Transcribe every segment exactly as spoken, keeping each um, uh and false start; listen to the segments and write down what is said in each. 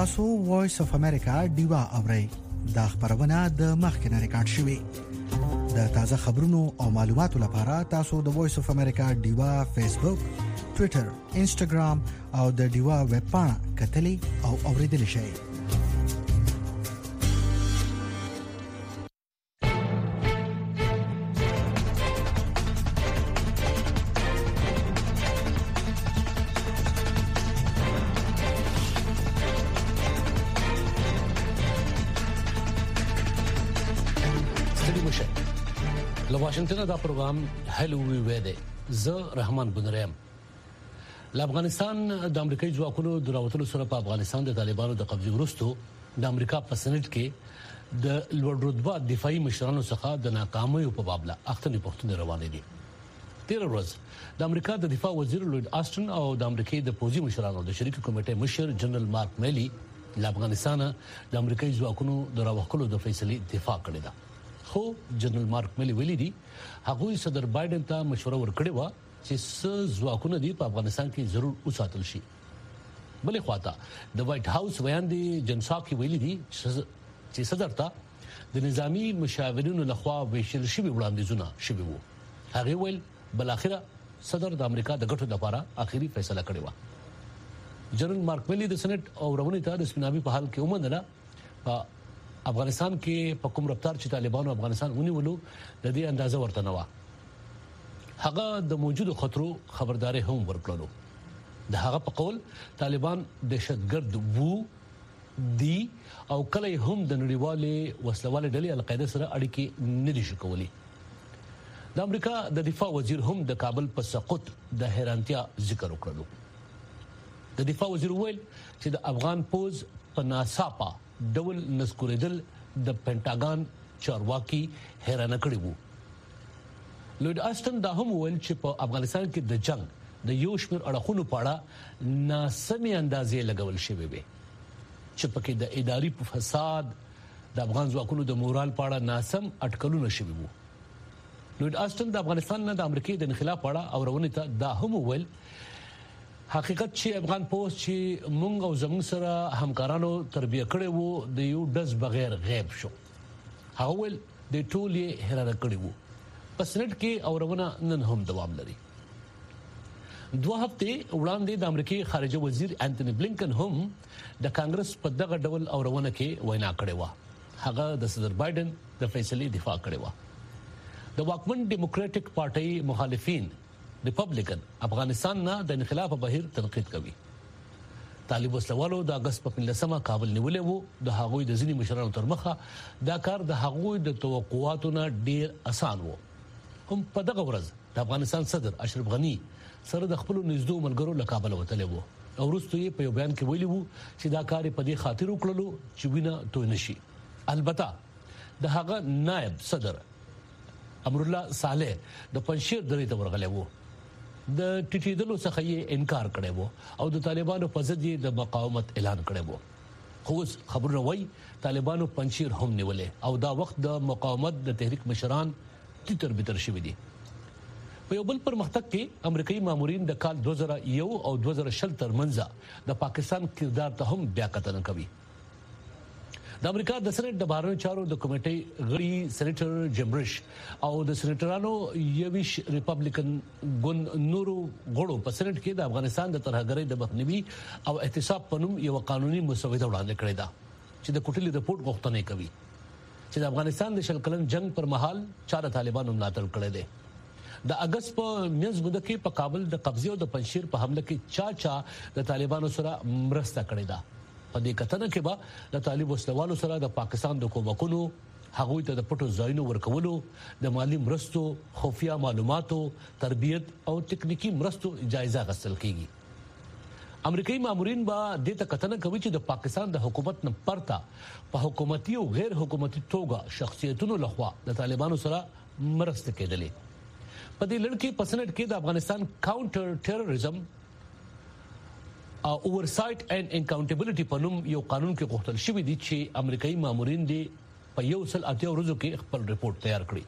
تاسو وایس اف امریکا ډیوا اورئ. دا خبرونه د مخکنه ریکارډ شوې. د تازه خبرونو او معلوماتو لپاره تاسو د وایس اف امریکا ډیوا فیسبوک، ټوئیټر، انسټاګرام او د ډیوا ویب پاڼه کتلې او اوریدل شئ. واشنگټن دا پروګرام هلو وی ویده زه رحمان بنریم. افغانستان د امریکایي ځواکونو د راوتلو سره په افغانستان د طالبانو د قبضې وروسته د امریکا په سېنات کې د لوړ رتبه دفاعي مشرانو څخه د ناکامۍ په بابله اختنې پښتنې روانې دي. تیر ورځ د امریکا د دفاع وزیر لوید آسټن او د امریکای د پوځي مشرانو د شریک کمیټې مشر جنرال مارک میلی د افغانستان د امریکایي ځواکونو د راوخلو د فیصلې دفاع کړې ده. خو جنرال مارک میلی ویلي دي هغه صدر بایدن ته مشوره ورکړې و چې څه ځواکونه دي په افغانستان کې ضرور وساتل شي. بلې خواته د وایټ هاوس بیان دی جنساکي ویلي دي چې صدر ته د نظامی مشاورینو لخوا ویشل شوی وړاندیزونه شوی وو. هغه ویل بل اخره صدر د امریکا د ګټو لپاره اخیری فیصله کړې و. جنرال مارک میلی د سېنات او رواني ته د سپیناوي په حال کې ومنله په افغانستان کې په کوم رفتار چې طالبانو افغانستان ونیولو د دې اندازه ورته نه و. هغه د موجودو خطرو خبرداري هم ورکړلو. د هغه په قول طالبان دهشتګرد وو دي او کله هم د نړیوالې وسلواله ډلې القاعده سره اړیکې نه دي شکولي. د امریکا د دفاع وزیر هم د کابل په سقوط د حیرانتیا ذکر وکړلو. د دفاع وزیر ویل چې د افغان پوز په ناصافه ډول نسکوریدل د پینټاګان چارواکي حیرانه کړي وو. لوید آسټن دا هم ویل چې په افغانستان کې د جنگ د یو شمېر اړخونو په اړه ناسمې اندازې لګول شوې وي چې پکې د اداري فساد د افغان ځواکونو د مورال په اړه ناسم اټکلونه شوي وو. لوید آسټن د افغانستان نه د امریکای د انخلاف په اړه اورونه ته دا هم ویل حقیقت چې افغان پوس چې مونږ او زموږ سره همکارانو تربیه کړي وو د یو دز بغیر غیب شو. هغه ول د ټولې حیرانه کړي وو. په سېنات کې اورونه نن هم دوام لري. دوه هفته وړاندې د امریکای خارجه وزیر انټونی بلینکن هم د کانګرس په دغه ډول اورونه کې وینا کړې و. هغه د صدر بایدن د فیصلې دفاع کړې و. د واکمن ډیموکراټک پارټي مخالفین ریپبلیکن افغانستان نه د انقلاب په بهیر تنقید کوي. طالب وسلوالو د اگست په پنځمه کابل نیولې وو. د هغوی د ځینی مشرانو تر مخه دا کار د هغوی د توقعاتو نه ډیر اسان وو. هم په دغه ورځ د افغانستان صدر اشرف غنی سره د خپل نږدې ملګرو له کابل وتلی وو او وروسته یې په یو بیان کې ویلي وو چې دا کار په دې خاطر وکړلو چې وینه توی نشي. البته د هغه نائب صدر امرالله صالح د پنځشیر درې ته ورغلی وو. د ټټیدلو څخه یې انکار کړی وو او د طالبانو په ضد یې د مقاومت اعلان کړی وو. خو خبرونه وایي طالبانو پنځشیر هم نیولې او دا وخت د مقاومت د تحریک مشران تیتر بتر شوي دي. په یو بل پرمختګ کې امریکایي مامورین د کال دوه زره یو او دوه زره شل ترمنځ د پاکستان کردار ته هم بیا کتنه کوي. د امریکا د سېنات د بهرنیو چارو د کمیټې غړي سېنیټر جیم ریش او د سېنیټرانو یویش ریپبلیکن ګوند نورو غړو په سېنات کې د افغانستان د ترهګرۍ د مخنیوي او احتساب په نوم یو قانوني مسوده وړاندې کړې ده چې د کوټلي رپورټ غوښتنه کوي چې د افغانستان د شل کلن جنگ پر مهال چا د طالبانو ملاتړ کړی دی. د اگست په میاشت کې په کابل د قبضې او د پنځشیر په حمله کې چا چا د طالبانو سره مرسته کړې ده. په دې کتنه کې به د طالب وسلوالو سره د پاکستان د کومکونو هغوی ته د پټو ځایونو ورکولو د مالی مرستو خفیه معلوماتو تربیت او ټکنیکی مرستو جایزه غوښتل کیږي. امریکایي مامورین به د ته کتنه کوي چې د پاکستان د حکومت نه پرته په حکومتي او غیر حکومتي توګه شخصیتونو لخوا د طالبانو سره مرسته کېدلې. په دې لړ کې په سېنات کې د افغانستان کاونټر ټیرریزم او اوورسایټ اینڈ اکاونټیبلټی په نوم یو قانون کې غوښتل شوی دی چې امریکایي مامورین دی په یو سل اتیا ورځو کې خپل ریپورت تیار کړي.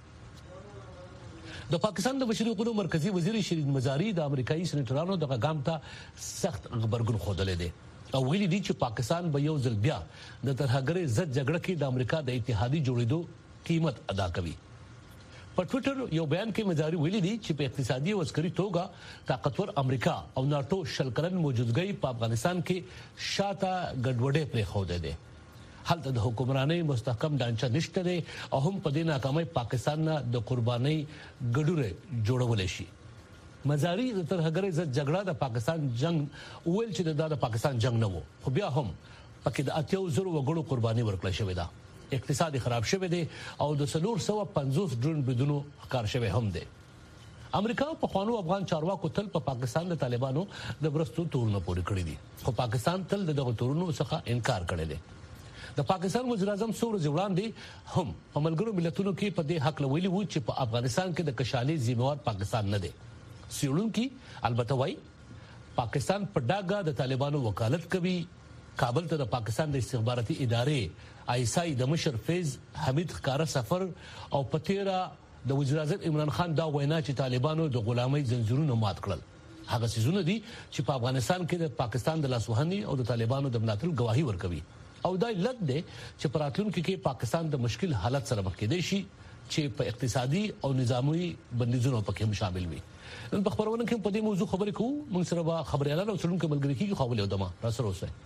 د پاکستان د بشري حقوقو مرکزی وزیر شیرین مزاری د امریکایي سېنیټرانو د غام ته سخت خبرګون خوده لیدي او ویلي دي چې پاکستان به یو ځل بیا د ترهګرۍ ضد جګړه کې د امریکا د اتحادي جوړېدو قیمت ادا کوي. په ټوئیټر یو بیان کې مزاري ویلي دي چې په اقتصادي او عسکري توګه طاقتور امریکا او ناتو شل کلن موجودګۍ په افغانستان کې شاته ګډوډۍ پرېښودې ده. هلته د حکمرانۍ مستحکم ډانچه نشته دی او هم په دې ناکامۍ پاکستان نه د قربانۍ ګډوره جوړولای شي. مزاري د ترهګرۍ ضد جګړه د پاکستان جنگ ویل چې د پاکستان جنگ نه وو، خو بیا هم پکې د اتیاو زرو وګړو قرباني ورکړل شوې ده. اقتصاد خراب شوی دی او د څلور سوه پنځوس ډرون بدونو ښکار شوی هم دی. امریکا په خوانو افغان چارواکو تل په پا پاکستان د طالبانو د برستو تورونه پورې کړی دي، خو پاکستان تل دغه تورونو څخه انکار کړی دی. د پاکستان وزیر اعظم څو ورځې وړاندې هم په ملګرو ملتونو کې په دې حق ویلي وو چې په افغانستان کې د کشالي ذمہوار پاکستان نه دی. سیړونکي البته وايي پاکستان په ډاګه د طالبانو وکالت کوي. کابل ته د پاکستان د استخباراتي ادارې آی ایس آی د مشر فیض حمید ښکاره سفر او په تیره د وزیر اعظم عمران خان دا وینا چې طالبانو د غلامۍ زنجیرونه مات کړل هغه څیزونه دي چې په افغانستان کې د پاکستان د لاسوهنې او د طالبانو د ملاتړ گواهی ورکوي او دا علت دی چې په راتلونکي کې پاکستان د مشکل حالت سره مخ کېدی شي چې په اقتصادي او نظامي بندیزونو پکې هم شامل وي. نن په خبرونه کې په دې موضوع خبرې کوو. موږ سره به خبريالان او څېړونکي ملګري کېږي. خو ولې ودمه را سره اوسئ.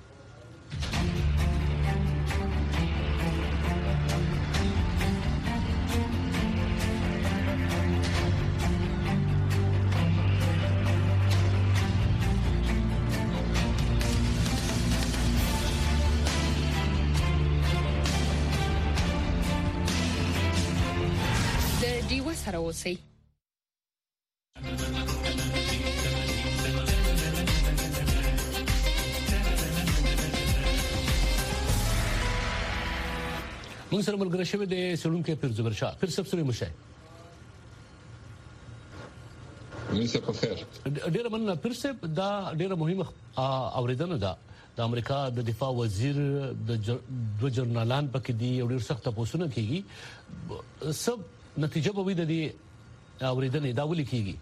سره اوسئ. موږ سره ملګری شوی دی څېړونکی پیر زبر شاه. پیر صاحب سره مشه مساء الخير. ډیره مننه پیر صاحب. دا ډیره مهمه اوریدنه ده. د امریکا د دفاع وزیر د دوه جرنالان پکې دي او ډیر سخت تاسو کېږي. سب نتیجه به وي د دې اوریدنې دا ولې کېږي؟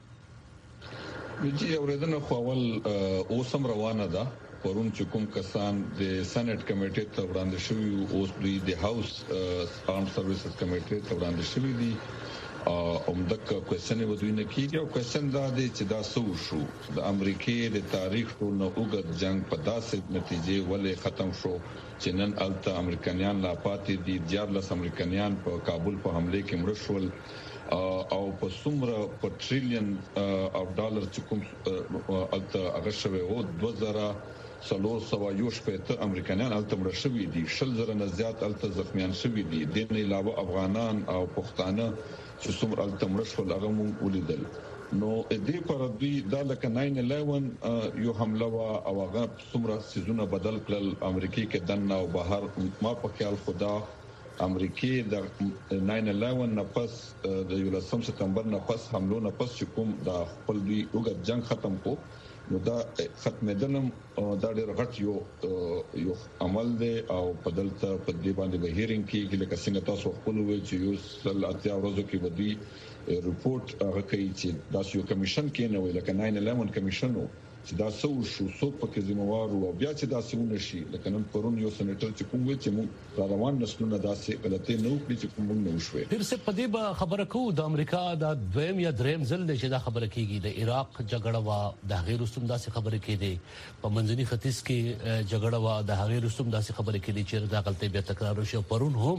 چې اوریدنه خو اول اوسم روانه ده. پرون چې کوم کسان د سېنات کمیټې ته وړاندې شوي اوس دوی د هاوس آرم سرویسز کمیټې ته وړاندې شوي دي. اومدک کوېسچن ودوی نه کیږي او کوېسچن دا دی چې دا څه وشو د امریکای د تاریخ ټول نو وګد جنگ په داسې نتیجې ولې ختم شو چې نن الته امریکایان لا پاتې دي. دیارلس امریکایان په کابل په حمله کې مړ شول او په څومره په ټریلیون اف ډالر چې کوم الته هغه شوی او دوه زره څلور سوه یو شپږ امریکایان الته مړ شوي دي. شل زره نه زیات الته زخمیان شوي دي. د نه علاوه افغانان او پښتانه چې څومره الته مړ شول هغه مونږ ولیدل. نو دې پر دې د لکه ناین الیون یو حمله وا او هغه څومره سيزونه بدل کړل امریکای کې دنه او بهر. ما په خیال خدا امریکای د ناین الیون نه پس د یولسم سپتمبر نه پس حملو نه پس چې کوم د خپل دی وګت جنگ ختم کو نو دا ختمېدلم دا ډېر غټ یو یو عمل دی او په دلته په دې باندې به هیرینګ کې لکه څنګه تاسو خپل وی چې یو سل اتیا ورځو کې ودی ریپورت هغه کوي چې دا یو کمیشن کې نه وی لکه ناین الیون کمیشن چې دا څو شو څو پکې ذمہوار او بیا چې دا څونه شي لکه نن پرون یو سېنیټر چې کوم وی چې موږ روان نسلونه داسې غلطي نه وکړي چې کوم نه وشوي. پیر څه په دې به خبره کوو د امریکا د دویم یا دریم ځل چې دا خبره کیږي د عراق جګړه وا د غیر رستم داسې خبره کیږي په منځني ختیځ کې جګړه وا د غیر رستم داسې خبره کیږي چې دا غلطي بیا تکرار شي. پرون هم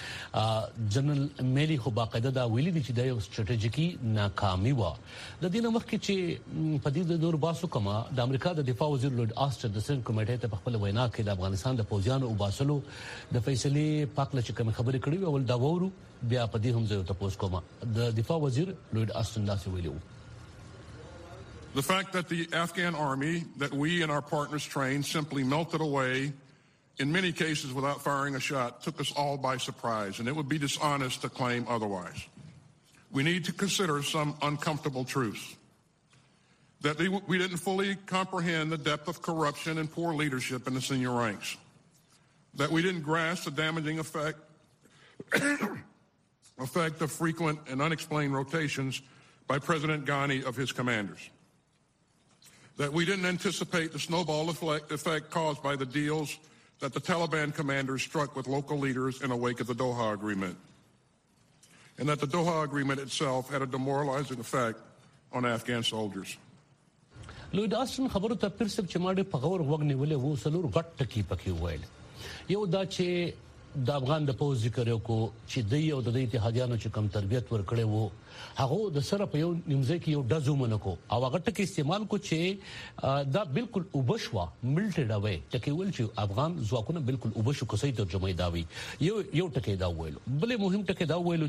جنرال میلی خو باقاعده دا ویلي دي چې دا یو سټریټیجیکي ناکامي و. د دې نمخ کې چې په دې د دور باسو کما د امریکا د دفاع وزیر لورد آسټن د سن کمیټې ته خپل وینا کې د افغانستان د پوځیانو او باسلو د فیصلې پاکله چې کوم خبرې کړې وي ول دا وورو بیا په دې هم زه تاسو کوم د دفاع وزیر لورد آسټن دا څه ویلو. The fact that the Afghan army that we and our partners trained simply melted away in many cases without firing a shot took us all by surprise, and it would be dishonest to claim otherwise. We need to consider some uncomfortable truths. That we didn't fully comprehend the depth of corruption and poor leadership in the senior ranks. That we didn't grasp the damaging effect, effect of frequent and unexplained rotations by President Ghani of his commanders. that we didn't anticipate the snowball effect caused by the deals that the Taliban commanders struck with local leaders in the wake of the Doha Agreement, and that the Doha Agreement itself had a demoralizing effect on Afghan soldiers. لوید آسټن خبرو ته پرسب چې ماډي په غور وګ نیولې وو سلور غټ ټکی پکې وایل یو دا چې د افغان د پوز ذکر یو کو چې د یو د اتحادیانو چې کم تربیت ورکړي وو هغه د سره په یو نیمځای کې یو دزو منکو او هغه ټکی استعمال کو چې دا بالکل وبشوا ملټډ اوی ټکی ول چې افغان ځواکونه بالکل وبشو کوسي ترجمه داوي یو یو ټکی دا ویلو بلې مهم ټکی دا ویلو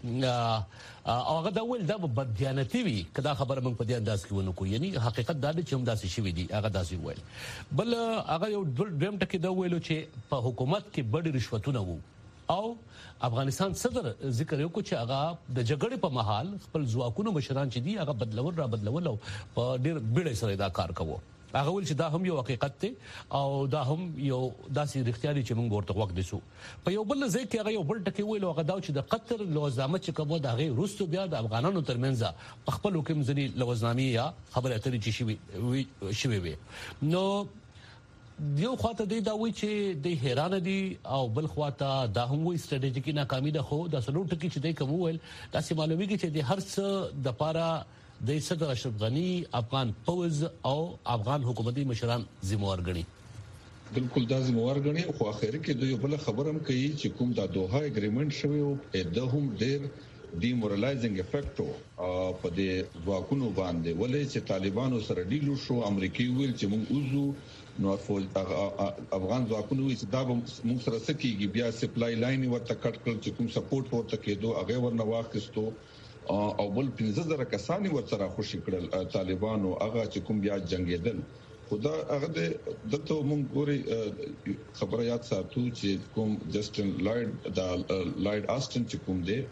چې هغه دا ویل دا بدیانتی وي کدا خبره موږ په دې انداز کې ونکو یعنی حقیقت دا چې هم داسې شوی دی هغه داسې ویل بل هغه یو دویم ټکی دا ویلو چې په حکومت کې بډې رشوتونه وو او افغانستان صدر ذکر یو کو چې هغه د جګړې په محل خپل ځواکونو مشران چې دی هغه بدلول را بدلول او په ډېر بیړې سره دا کار کوي هغه ول چې دا هم یو حقیقت دی او دا هم یو داسې رښتیالي چې موږ ورته وخت دیسو په یو بل ځای کې هغه یو بل ټکی ویل هغه دا چې د قطر لوزامه چې کومه د هغه روسو بیا د افغانانو ترمنځ په خپل حکم ځنی لوزنامې یا خبره اترې چې شوی شوی وي نو یو خواته دی دا وی چې د حیران دي او بل خواته دا هم وی ستراتیژیکي ناکامي ده خو د سلو ټکی چې دی کوم ویل دا سیمالوي چې د هر څه د پاره د صدر اشرف غنی افغان پوز او افغان حکومتي مشران ذمہوار غني بالکل دا ذمہوار غني خو اخر کې دوی بل خبرم کوي چې کوم دا دوها اګریمنت شوی او د هم ډیر ډیمورالایزینګ افیکټ په دې ځواکونو باندې ولې چې طالبانو سره ډیلو شو امریکای ویل چې موږ اوزو نو افغان ځواکونو چې دا موږ سره سکیږي بیا سپلای لاین ورته کټ کړ چې کوم سپورټ ورته کېدو هغه ورنه واخستو او بل پنځه زره کسان ورته خوشی کړل طالبانو هغه چې کوم بیا جنگیدل خدا هغه دته موږ ګوري خبره یاد ساتو چې کوم جسټن لایډ دا لایډ آسټن چې کوم دی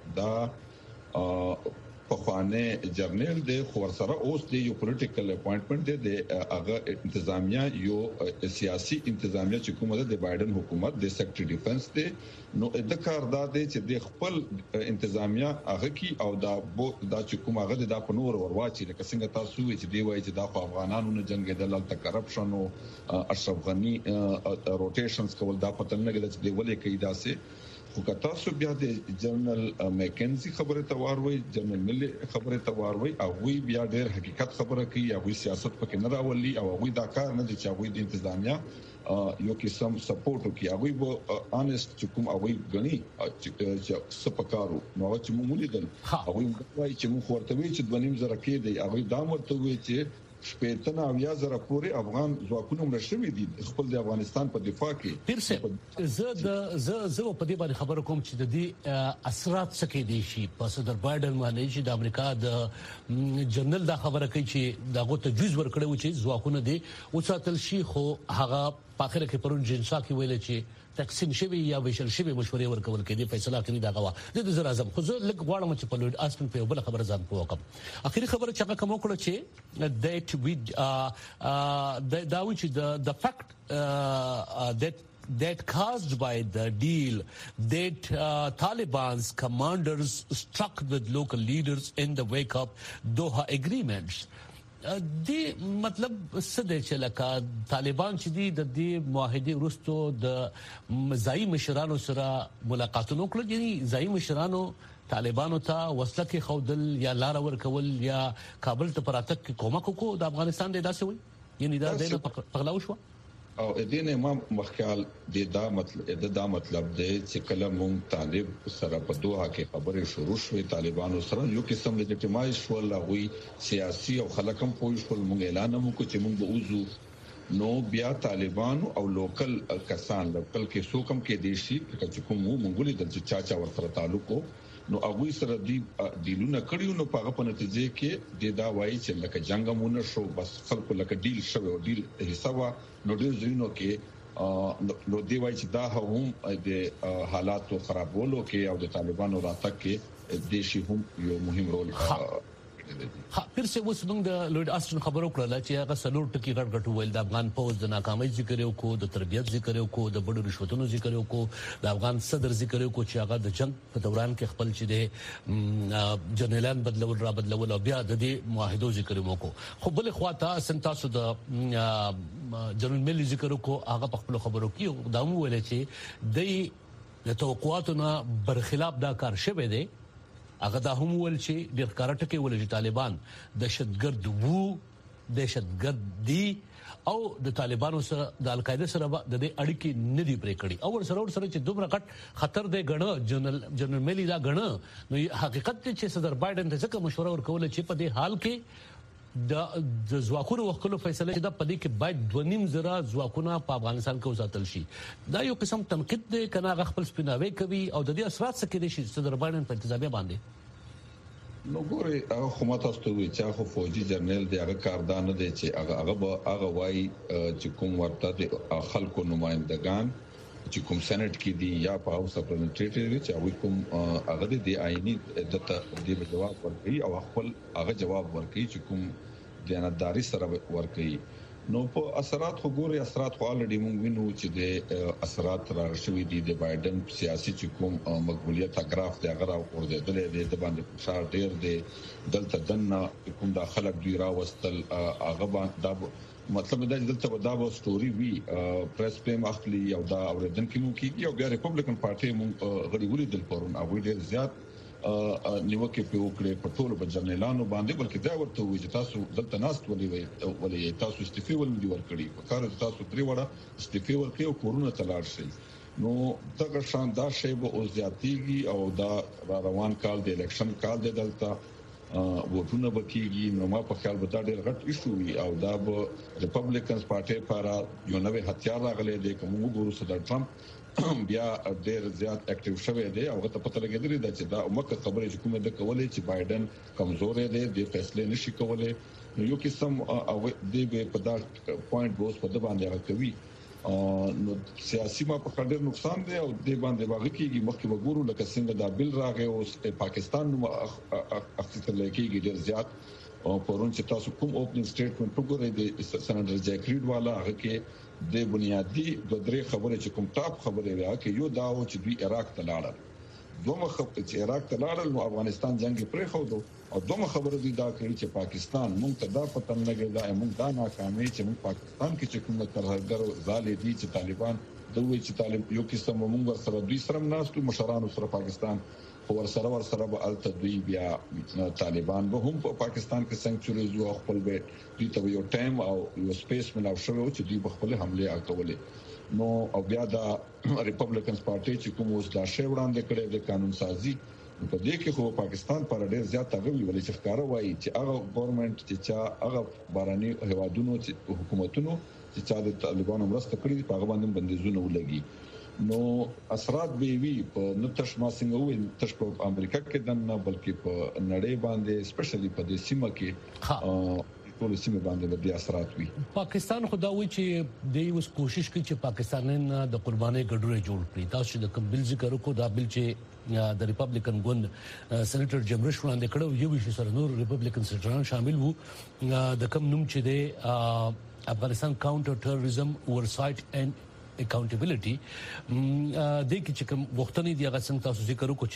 دا په خوانه جرنل دی خو سره اوس دی یو پولیټیکل اپاینټمنټ دی د هغه انتظامیه یو سیاسي انتظامیه چې کومه د بایدن حکومت د سیکرټری ډیفنس دی نو د کار دا دی چې د خپل انتظامیه هغه کی او دا دا چې کوم هغه د په نور ورواچي لکه څنګه تاسو چې دی وایي چې د افغانانو نه جنگیدل تل کرپشن او اشرف غنی روټیشنز کول دا پته نه کېږي چې دی ولې کوي داسې خو که تاسو بیا د جنرال میکنزي خبره توار وای جنرال ملي خبره توار وای او وی بیا ډېر حقیقت خبره کوي او سیاست پکې نه راولي او وی دا کار نه دي چې وی د انتظامیه یو قسم سپورټ کوي او وی به انست چې کوم او وی غني چې سپکارو نو چې موږ لیدل او وی وای چې موږ ورته وی چې د ونیم زره کې دی او دا مرته وی چې شپېتنه او یا زره پورې افغان ځواکونه مشروي دي خپل د افغانستان په دفاع کې پیرسه زه د زه زه په دې باندې خبره کوم چې د دې اثرات څه کې دي شي په صدر بایدن باندې چې د امریکا د جنرال دا خبره کوي چې داغه تجویز ورکړی و چې ځواکونه دي وساتل شي خو هغه په اخر کې پرون جنسا کې ویل چې تقسیم شوی یا ویشل شوی مشورې ورکول کېدي فیصله کوي دا غوا د وزیر اعظم خو زه لږ غواړم چې په لوید آسټن په بل خبره ځان پوکم اخیری خبره چې هغه کوم کړو چې دیټ وی دا و چې د د فیکټ that that caused by the deal that uh, Taliban's commanders struck with local leaders in the wake of Doha agreements دی مطلب څه دی چې لکه طالبان چې دی د دې معاهده وروسته د ځای مشرانو سره ملاقاتونه وکړل یعنی ځای مشرانو طالبانو ته وسله کې خودل یا لار ورکول یا کابل ته پراتک کې کومک وکړو د افغانستان د داسې وي یعنی دا د پغلاو شو او دین امام مخکال د دا مطلب د دا مطلب دی چې کله مونږ طالب سره په دوه کې خبرې شروع شوې طالبانو سره یو قسم د جټمای شو لغوي سیاسي او خلکم پوي شو مونږ اعلان مو کو چې مونږ به وزو نو بیا طالبانو او لوکل کسان لوکل کې سوکم کې دیشي چې کوم مونږ لیدل چې چا چا ورته تعلق نو هغه سره دی دیلونه کړیو نو په هغه په نتیجه کې د دا وایي چې لکه جنگمونه شو بس خلکو لکه ډیل شوی او ډیل حسابه نو ډیر ځینو کې نو دی وایي چې دا هم د حالاتو خرابولو کې او د طالبانو راتګ کې دیشي هم یو مهم رول کړی دی. ها پیر څه اوس موږ د لوید آسټن خبرو کړل چې هغه سلور ټکی غټ غټ ویل د افغان پوز د ناکامۍ ذکر یو کو د تربیت ذکر یو کو د بډو رشوتونو ذکر یو کو د افغان صدر ذکر یو کو چې هغه د جنگ په دوران کې خپل چې د جنرالان بدلول را بدلول او بیا د دې معاهدو ذکر یو کو. خو بل خواته سنتاسو د جنرال ملي ذکر کو هغه په خپل خبرو کې دا مو ویل چې د د توقعاتونو برخلاف دا کار شوه دی. هغه دا هم ول چې د ښکارټ کې ول چې طالبان دهشتګرد وو دهشتګرد دي او د طالبانو سره د القاعده سره د دې اړیکې نه دی پرې کړی او ور سره ور سره چې دومره غټ خطر دی غنه جنرال جنرال ملي دا غنه نو حقیقت چې صدر بایدن ته څه مشوره ورکول چې په دې حال کې د ځواکونو وکړو فیصله چې دا پدې کې باید دونیم زره ځواکونه په افغانستان کې وساتل شي. دا یو قسم تنقید دی کنه غ خپل سپیناوي کوي او د دې اثرات څه کې دي چې صدر بایدن په انتخابي باندې نو ګوري هغه حکومت استوي چې هغه فوجي جنرال دی هغه کاردان دی چې هغه هغه هغه وای چې کوم ورته د خلکو نمائندگان چې کوم سېنات کې دي یا په هاوس اف ریپرزنټیټیوز چې هغه کوم هغه د آئینی د دې جواب ورکړي او خپل هغه جواب ورکړي چې کوم دیانتداري سره ورکړي. نو په اثرات خو ګوري اثرات خو الریډي موږ وینو چې د اثرات راغشوي دي د بایدن سیاسي چې کوم مقبولیت اګراف دی هغه ورزيدلې دي د باندې فشار ډیر دی دلته دنه کوم د خلک دی راوستل هغه باندې مطلب دا چې دلته دا به ستوري وی پریس پیم اخلي او دا اوریدونکو مو کیږي او بیا ریپبلیکن پارټي مونږ غړي ولې دل پرون او ډیر زیات نیوکه په وکړه په ټولو بجنلانو باندې بلکې دا ورته وي چې تاسو دلته ناست ولې ولې تاسو استعفا ولې ورکړي په کار تاسو پرې وړه استعفا ورکړي او کورونه تلار شي. نو دا شاندار شی به او زیاتیږي او دا روان کال د الیکشن کال د دلته ووټونه بکیږي. نو ما په خیال به دا ډېر غټ ایشو وي او دا به ریپبلیکنز پارټي لپاره یو نوې هتیار راغلی دی کوم وګورو صدر ټرمپ بیا ډېر زیات اکټیو شوی دی او هغه ته پته لګیدلی دا چې دا مکه خبره چې کومه د کولې چې بایدن کمزور دی د فیصله نشي کولای. نو یو قسم او د په دا پوینټ بوس په د باندې راکوي نو سیاسي ما په ډېر نقصان دی او د باندې واقع کیږي مخکې وګورو لکه څنګه دا بل راغی او پاکستان نو اخیستل کېږي ډېر زیات او پرون چې تاسو کوم اوپننګ سټیټمنټ وګورئ د سېنیټر جیک ریډ والا هغه کې د بنیادی د درې خبرې چې کوم ټاپ خبرې ویا کې یو دا و چې دوی عراق ته لاړل دومره خبره چې عراق ته لاړل نو افغانستان جنگ پرې خو دو او دومره خبره دوی دا کړی چې پاکستان مونږ ته دا پته نه لګی دا مونږ دا ناکامي چې مونږ پاکستان کې چې کوم ترهګر زالې دي چې طالبان دوی چې طالب یو قسم مونږ سره دوی سره ناستو مشرانو سره پاکستان ور سره ور سره به الته دوی بیا طالبان به هم په پاکستان کې سنکچوريز او خپل بیت دوی ته یو ټایم او یو سپیس ملاو شو چې دوی په خپل حمله وکولې. نو او بیا دا ریپبلیکنز پارټي چې کوم اوس دا شی وړاندې کړي د قانون سازي په دې کې خو پاکستان پر ډېر زیات تغوی ولې چې ښکارا وایي چې هغه ګورنمنت چې چا هغه باراني هوادونو چې حکومتونو چې چا د طالبانو مرسته کړې په هغه باندې بندیزونه ولګي. نو اثرات به وي په نتش ما څنګه وي تش په امریکا کې دنه بلکې په نړۍ باندې سپیشلی په دې سیمه کې ټول سیمه باندې د اثرات وي. پاکستان خو دا وی چې د اوس کوشش کوي چې پاکستانین د قرباني ګډوره جوړ کړي. تاسو د کوم بل ذکر کو دا بل چې د ریپبلیکن ګوند سېنیټر جمرش وړاندې کړو یو ویش سره نور ریپبلیکن سېنیټران شامل وو د کوم نوم چې د افغانستان کاونټر ټیرریزم اورسایټ اینڈ اکاونټیبিলিټي د کې چې کوم وختنی دی هغه څنګه تاسو ذکر وکړو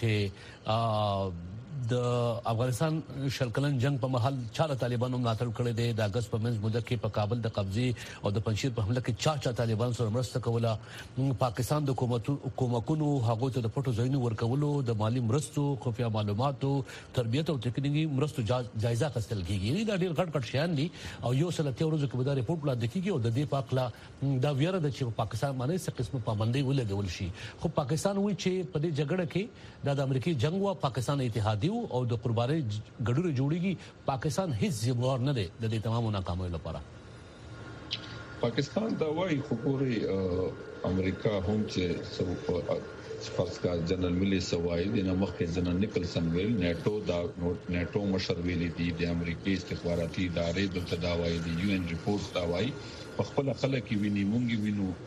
چې د افغانستان شلکلن جنگ په محل چاله طالبانو ملاتړ کړی دی د اگست په منځ موده کې په کابل د قبضه او د پنځیر په حمله کې چا چا طالبان سره مرسته کوله پاکستان د حکومتونو هغه ته د پټو ځایونو ورکولو د مالی مرستو خفیا معلوماتو تربیت او تکنیکی مرستو جایزه اخیستل کیږي. دا ډیر غټ غټ شیان دي او یو سلته ورځې کې به دا ریپورت وړاندې کیږي او د دې پاکلا دا ویره د چې پاکستان باندې څه قسمه پابندۍ ولګول شي. خو پاکستان وایي چې په دې جګړه کې د امریکای جنگ او پاکستان اتحادیو او د قرباني ګډوره جوړیږي پاکستان هیڅ ذمہوار نه دی د دې تمامو ناکامیو لپاره. پاکستان دا وایي خو پوری امریکا هم چې سب فرض کا جنرال ملي سوای د نمخ جنرال نیکلسن ویل نیټو دا نیټو مشر ویلي دي د امریکای استخباراتي ادارې د تداوی دي یو ان ریپورت دا وایي په خپل خلک ویني مونږ وینو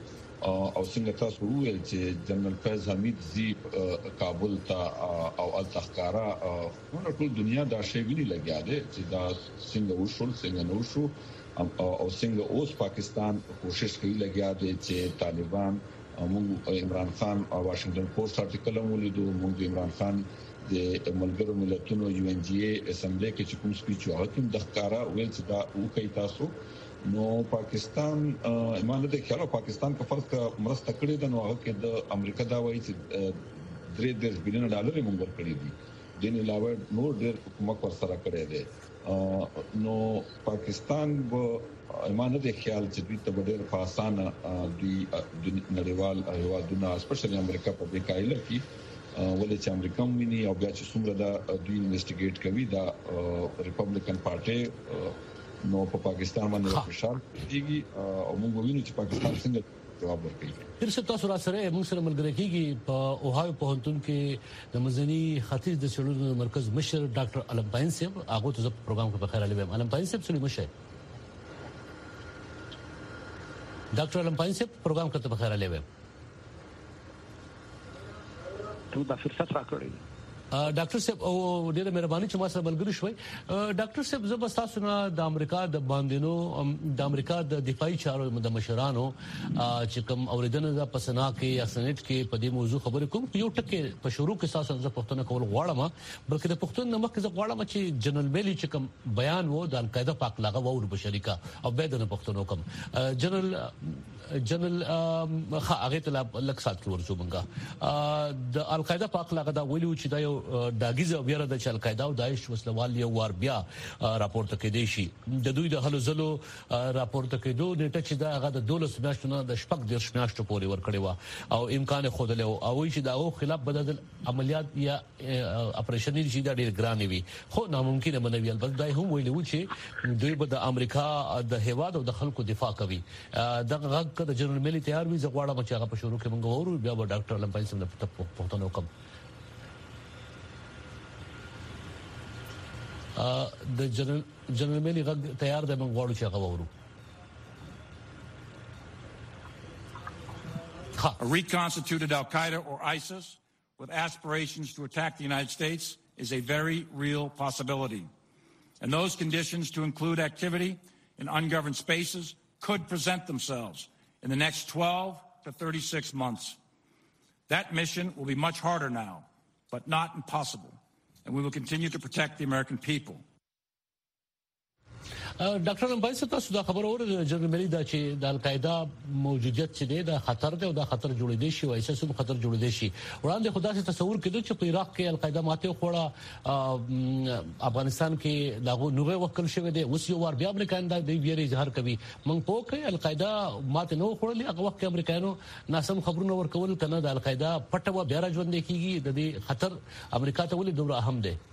او څنګه تاسو وویل چې جنرال فیض حمید زی کابل ته او التخکارا نو ټول دنیا دا شی ویلي لګیا دی چې دا څنګه وشول څنګه نو شو او څنګه اوس پاکستان کوشش کوي لګیا دی چې طالبان موږ عمران خان او واشنگټن پوسټ آرټیکل ولیدو موږ عمران خان د ملګرو ملتونو یو ان جی اے اسمبلی کې چې کوم سپیچ وکړ د ښکارا ویل چې دا وکي تاسو نو پاکستان ایمان دې خیال پاکستان په فرض کا مرسته کړې ده نو هغه کې د امریکا دا وایي چې درې درې بلین ډالر یې موږ ورکړي دي د نه علاوه نور ډېر حکومت ورسره کړی دی نو پاکستان به ایمان دې خیال چې دوی ته ډېر په اسانه دوی نړیوال هیوادونه سپیشلی امریکا په دې قایل کې ولې چې امریکا مینی او بیا چې څومره دا دوی انویسټیګیټ کوي دا ریپبلیکن پارټي نو په پاکستان باندې فشار کیږي او موږ وینو چې پاکستان څنګه جواب ورکوي. تر څو تاسو را سره موږ سره ملګری کیږي په اوهایو پوهنتون کې د مزنی ختیځ د څېړنو مرکز مشر ډاکټر علم پاین صاحب هغه ته په پروګرام کې بخیر علي علم پاین صاحب سلام شه ډاکټر علم پاین صاحب پروګرام کې بخیر علي ته دا فرصت راکړی. ډاکټر صاحب او ډیره مهرباني چې ما سره ملګری شوي. ډاکټر صاحب زه بس تاسو نه د امریکا د باندینو د امریکا د دفاعي چارو د مشرانو چې کوم اوریدنه د پسنا کې یا سنټ کې په دې موضوع خبرې کوم یو ټکي په شروع کې اساسا زه پښتون کول غواړم بلکې د پښتون نمک زه غواړم چې جنرال بیلی چې کوم بیان وو د القاعده پاک لاغه وو په شریکا او به د پښتون کوم جنرال جنرال هغه ته لک سات کې ورسو منګه د القاعده پاک لاغه دا ویلو چې دا یو داګیزه ویره د القاعده او داعش وسلوال یو وار بیا راپورته کېدی شي د دوی د هلو زلو راپورته کېدو نیټه چې دا هغه د دولس میاشتو د شپږ ډیر میاشتو پورې ور کړی و او امکان خود له او چې دا او خلاف بدل عملیات یا اپریشن چې دا ډیر ګران وي خو ناممکن منوي البته دای هم ویلو چې دوی به د امریکا د هواد او د خلکو دفاع کوي دغه غږ د جنرال ملي تیار وي زه غواړم چې هغه په شروع کې موږ ورو بیا به ډاکټر علم پاین سم په پښتنو کوم د جنرال جنرال ملي غږ تیار دی موږ غواړو چې هغه ورو. A reconstituted Al-Qaeda or ISIS with aspirations to attack the United States is a very real possibility. And those conditions, to include activity in ungoverned spaces, could present themselves in the next twelve to thirty-six months. That mission will be much harder now, but not impossible. And we will continue to protect the American people. ډاکټر لمبای څه تاسو دا خبر اورئ جنرال ملي دا چې د القاعده موجودیت چې دی د خطر دی او د خطر جوړېدي شي او اساسي خطر جوړېدي شي وړاندې خدای څه تصور کړي چې په عراق کې القاعده ماته خوړه افغانستان کې داغه نوغه وکړل شوی دی اوس یو ور بیا امریکایان دا د ویری اظهار کوي مونږ په کې القاعده ماته نو خوړلې هغه وخت کې امریکایانو ناسم خبرونه ورکول کنه د القاعده پټه و بیا راځوند کیږي د دې خطر امریکا ته ولې دوره اهم دی.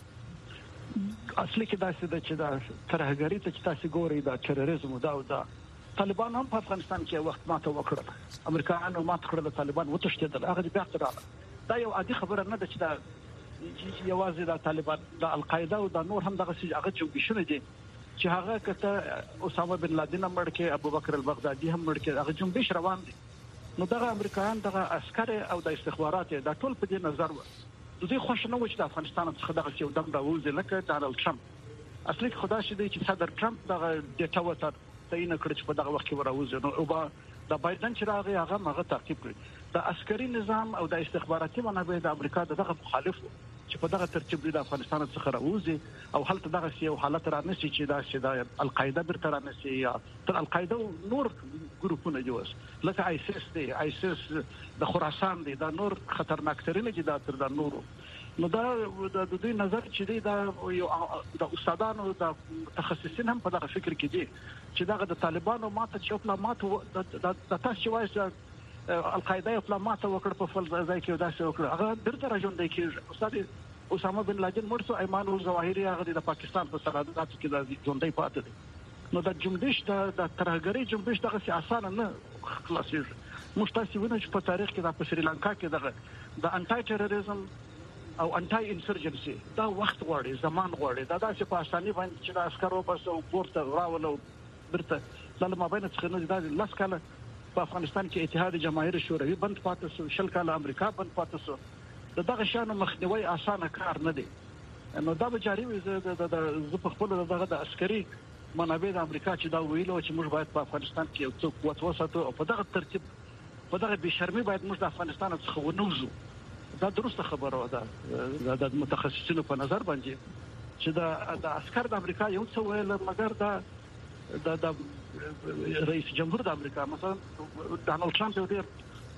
اصلي کې داسې د چې دا ترهګری ته چې تاسو ګورئ دا تروریزم دا او دا طالبان هم په افغانستان کې وخت ماته وکړه امریکایانو ماته کړل د طالبان وتښتېدل هغه بیا تراله دا یو عادي خبره نه ده چې دا یوازې د طالبان د القاعده او د نور هم دغه څه هغه جنبشونه دي چې هغه کته اسامه بن لادن مړ کې ابوبکر البغدادي هم مړ کې هغه جنبش روان دي نو دغه امریکایان دغه عسكر او د استخبارات دا ټول په دې نظر و دوی خوښ نه و چې د افغانستان څخه دغه یو دم راوځي لکه ډانلډ ټرمپ اصلي خدای شي دی چې صدر ټرمپ دغه ډیټا وته تعین کړ چې په دغه وخت کې راوځي نو او د بایدن چې راغی هغه هغه تعقیب کړ د عسکري نظام او د استخباراتي منابع د امریکا دغه مخالف چې په دغه ترتیب د افغانستان څخه راوځي او هلته دغه یو حالت را نشي چې دا چې د القاعده برته را نشي یا تر القاعده نور ګروپونه جوړ لکه آیسیس دی آیسیس د خراسان دی دا نور خطرناک ترين دي دا تر د نورو نو دا د دوی نظر چې دی دا یو د استادانو د متخصصین هم په دغه فکر کې دي چې دغه د طالبانو ماته چوپلا ماته د تاسو وایي القاعده په ماته وکړ په فل ځای کې داسې وکړ هغه درته راځوندې کې استاد اسامه بن لادن مرسو ایمان الظواهری هغه د پاکستان په سرحداتو کې د ژوندۍ پاتې دي نو د جنبش د ترهګری جنبش دغه اسانه نه خلاصيږي موږ تاسو وینئ چې په تاریخ کې د په سریلانکا کې دغه د انټای ټیرریزم او انټای انسرجنسي دا وخت غواړي زمان غواړي دا داسې په اساني باندې چې د عسکرو بس او پورته راول او برته لکه ما بینه څخه نه دا لاس کاله په افغانستان کې اتحاد جماهیر شوروي بند پاتې شو، شل کال امریکا بند پاتې شو. دغه شانو مخنیوي اسانه کار نه دی. نو دا به جاري وي. زه په خپل دغه د عسکري منابع د امریکا چې دا ویلو چې موږ باید په افغانستان کې یو څه قوت وساتو او په دغه ترتیب په دغه بشرمي باید موږ د افغانستان څخه ونوزو. دا درسته خبره ده د متخصصینو په نظر باندې چې دا د عسكر د امریکا یو څه ویل، مګر دا د رئیس جمهور د امریکا مثلا ډانلډ ټرمپ یو ډېر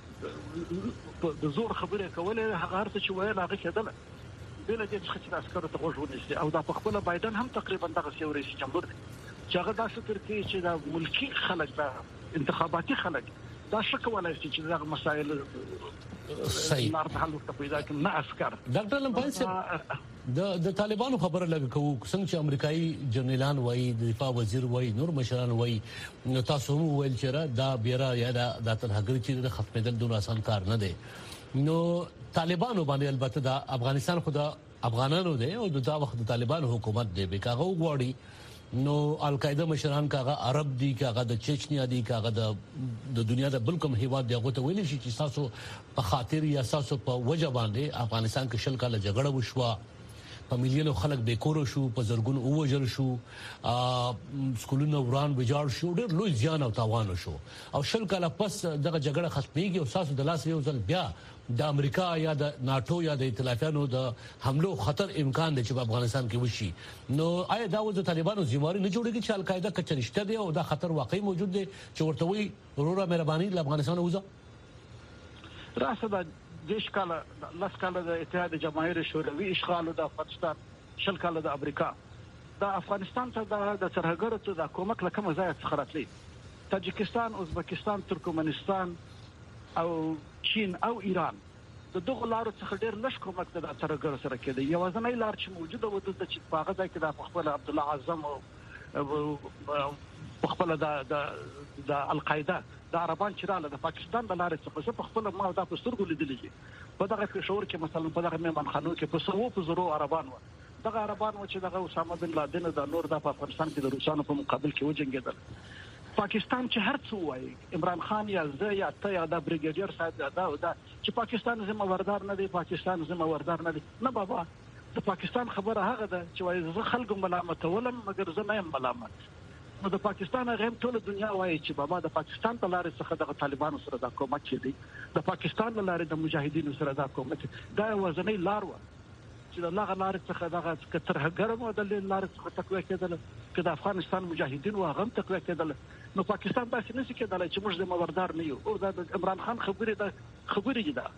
د زور خبرې کولې، هغه هر څه چې ویل هغه کېدل بل دې څخه چې عسكر ته غوږ ونیسي. او دا په خپل بایدن هم تقریبا دغه یو رئیس جمهور دی چې هغه دا فکر کوي چې دا ملکی خلک دا انتخاباتي خلک دا شک ولای چې دغه مسائل صحیح نار ته حل ورته پیدا کړي، نه عسكر. ډاکټر لمپای صاحب د د طالبانو خبره لګ کوو څنګه چې امریکایي جنرالان وایي، د دفاع وزیر وایي، نور مشران وایي، نو تاسو هم ویل چې دا بیره یا دا ترهګر چې د ختمېدل دوه آسان کار نه دی. نو طالبانو باندې البته د افغانستان خدا افغانانو دی او دا وخت د طالبانو حکومت دی به کاغه وغوړي. نو القاعده مشران کاغه عرب دي، کاغه د چچنیا دي، کاغه د دنیا د بل کوم هیواد دی، هغه ته ویل شي چې تاسو په خاطر یا تاسو په وجه باندې افغانستان کې شل کاله جګړه وشوه، په میلیونو خلک بیکور شو، په زرګونو اوجل شو، سکولونو وران ویجاړ شو، ډېر لوی زیان او تاوان شو. او شل کاله پس دغه جګړه ختميږي او تاسو د لاس یو ځل بیا د امریکا یا د ناتو یا د ائتلافیانو د حملو خطر امکان دی چې په افغانستان کې وشي. نو آیا دا د طالبانو ذمہواری نه جوړیږي چې القاعده کچرشته دی او دا خطر واقعي موجود دی چې ورته وي وروره مهرباني له افغانستان وځه؟ راسه د دیش کاله لاس کاله د اتحاد جماهیر شوروي اشغال د افغانستان، شل کاله د امریکا د افغانستان ته د ترهګرو ته د کومک لکه ځای څخه راتلی. تاجکستان، ازبکستان، ترکمنستان او چین او ایران د دغه لارو څخه ډېر لږ کومک د ترهګرو سره کېده. یوازنۍ لار چې موجوده و د چې په هغه ځای کې د خپل عبد الله اعظم او په خپل د د القاعده د عربان چې رااله د پاکستان د لارې څخه په خپل ما دا په سترګو لیدلې په دغه پېښور کې مثلا په دغه میمنخانو کې په سوو په زرو عربان و دغه عربان و چې دغه اسامه بن لادن د نور د افغانستان کې د روسانو په مقابل کې وجنګېدل. پاکستان چې هر څو وایي عمران خان یا زه یا ته یا د بریګیډیر صاحب دا دا چې پاکستان ذمہ وردار نه دی، پاکستان ذمہ وردار نه دی. نه بابا، د پاکستان خبره هغه ده چې وایي زه خلکو ملامتولم مګر زه نه یم ملامت. نو د پاکستان هغه ټول دنیا وایي چې بابا د پاکستان په لارې څخه د طالبانو سره د کومک دی، د پاکستان په لارې د مجاهدینو سره د کومک دا وزنۍ لار و چې د لغه لارې څخه دغه کترهګر مو د لارې څخه تقویه کېدل، که د افغانستان مجاهدین و هغه تقویه کېدل. نو پاکستان داسې نشي کېدلی چې موږ ذمہ وردار نه یو. او د عمران خان خبرې ده خبرې ده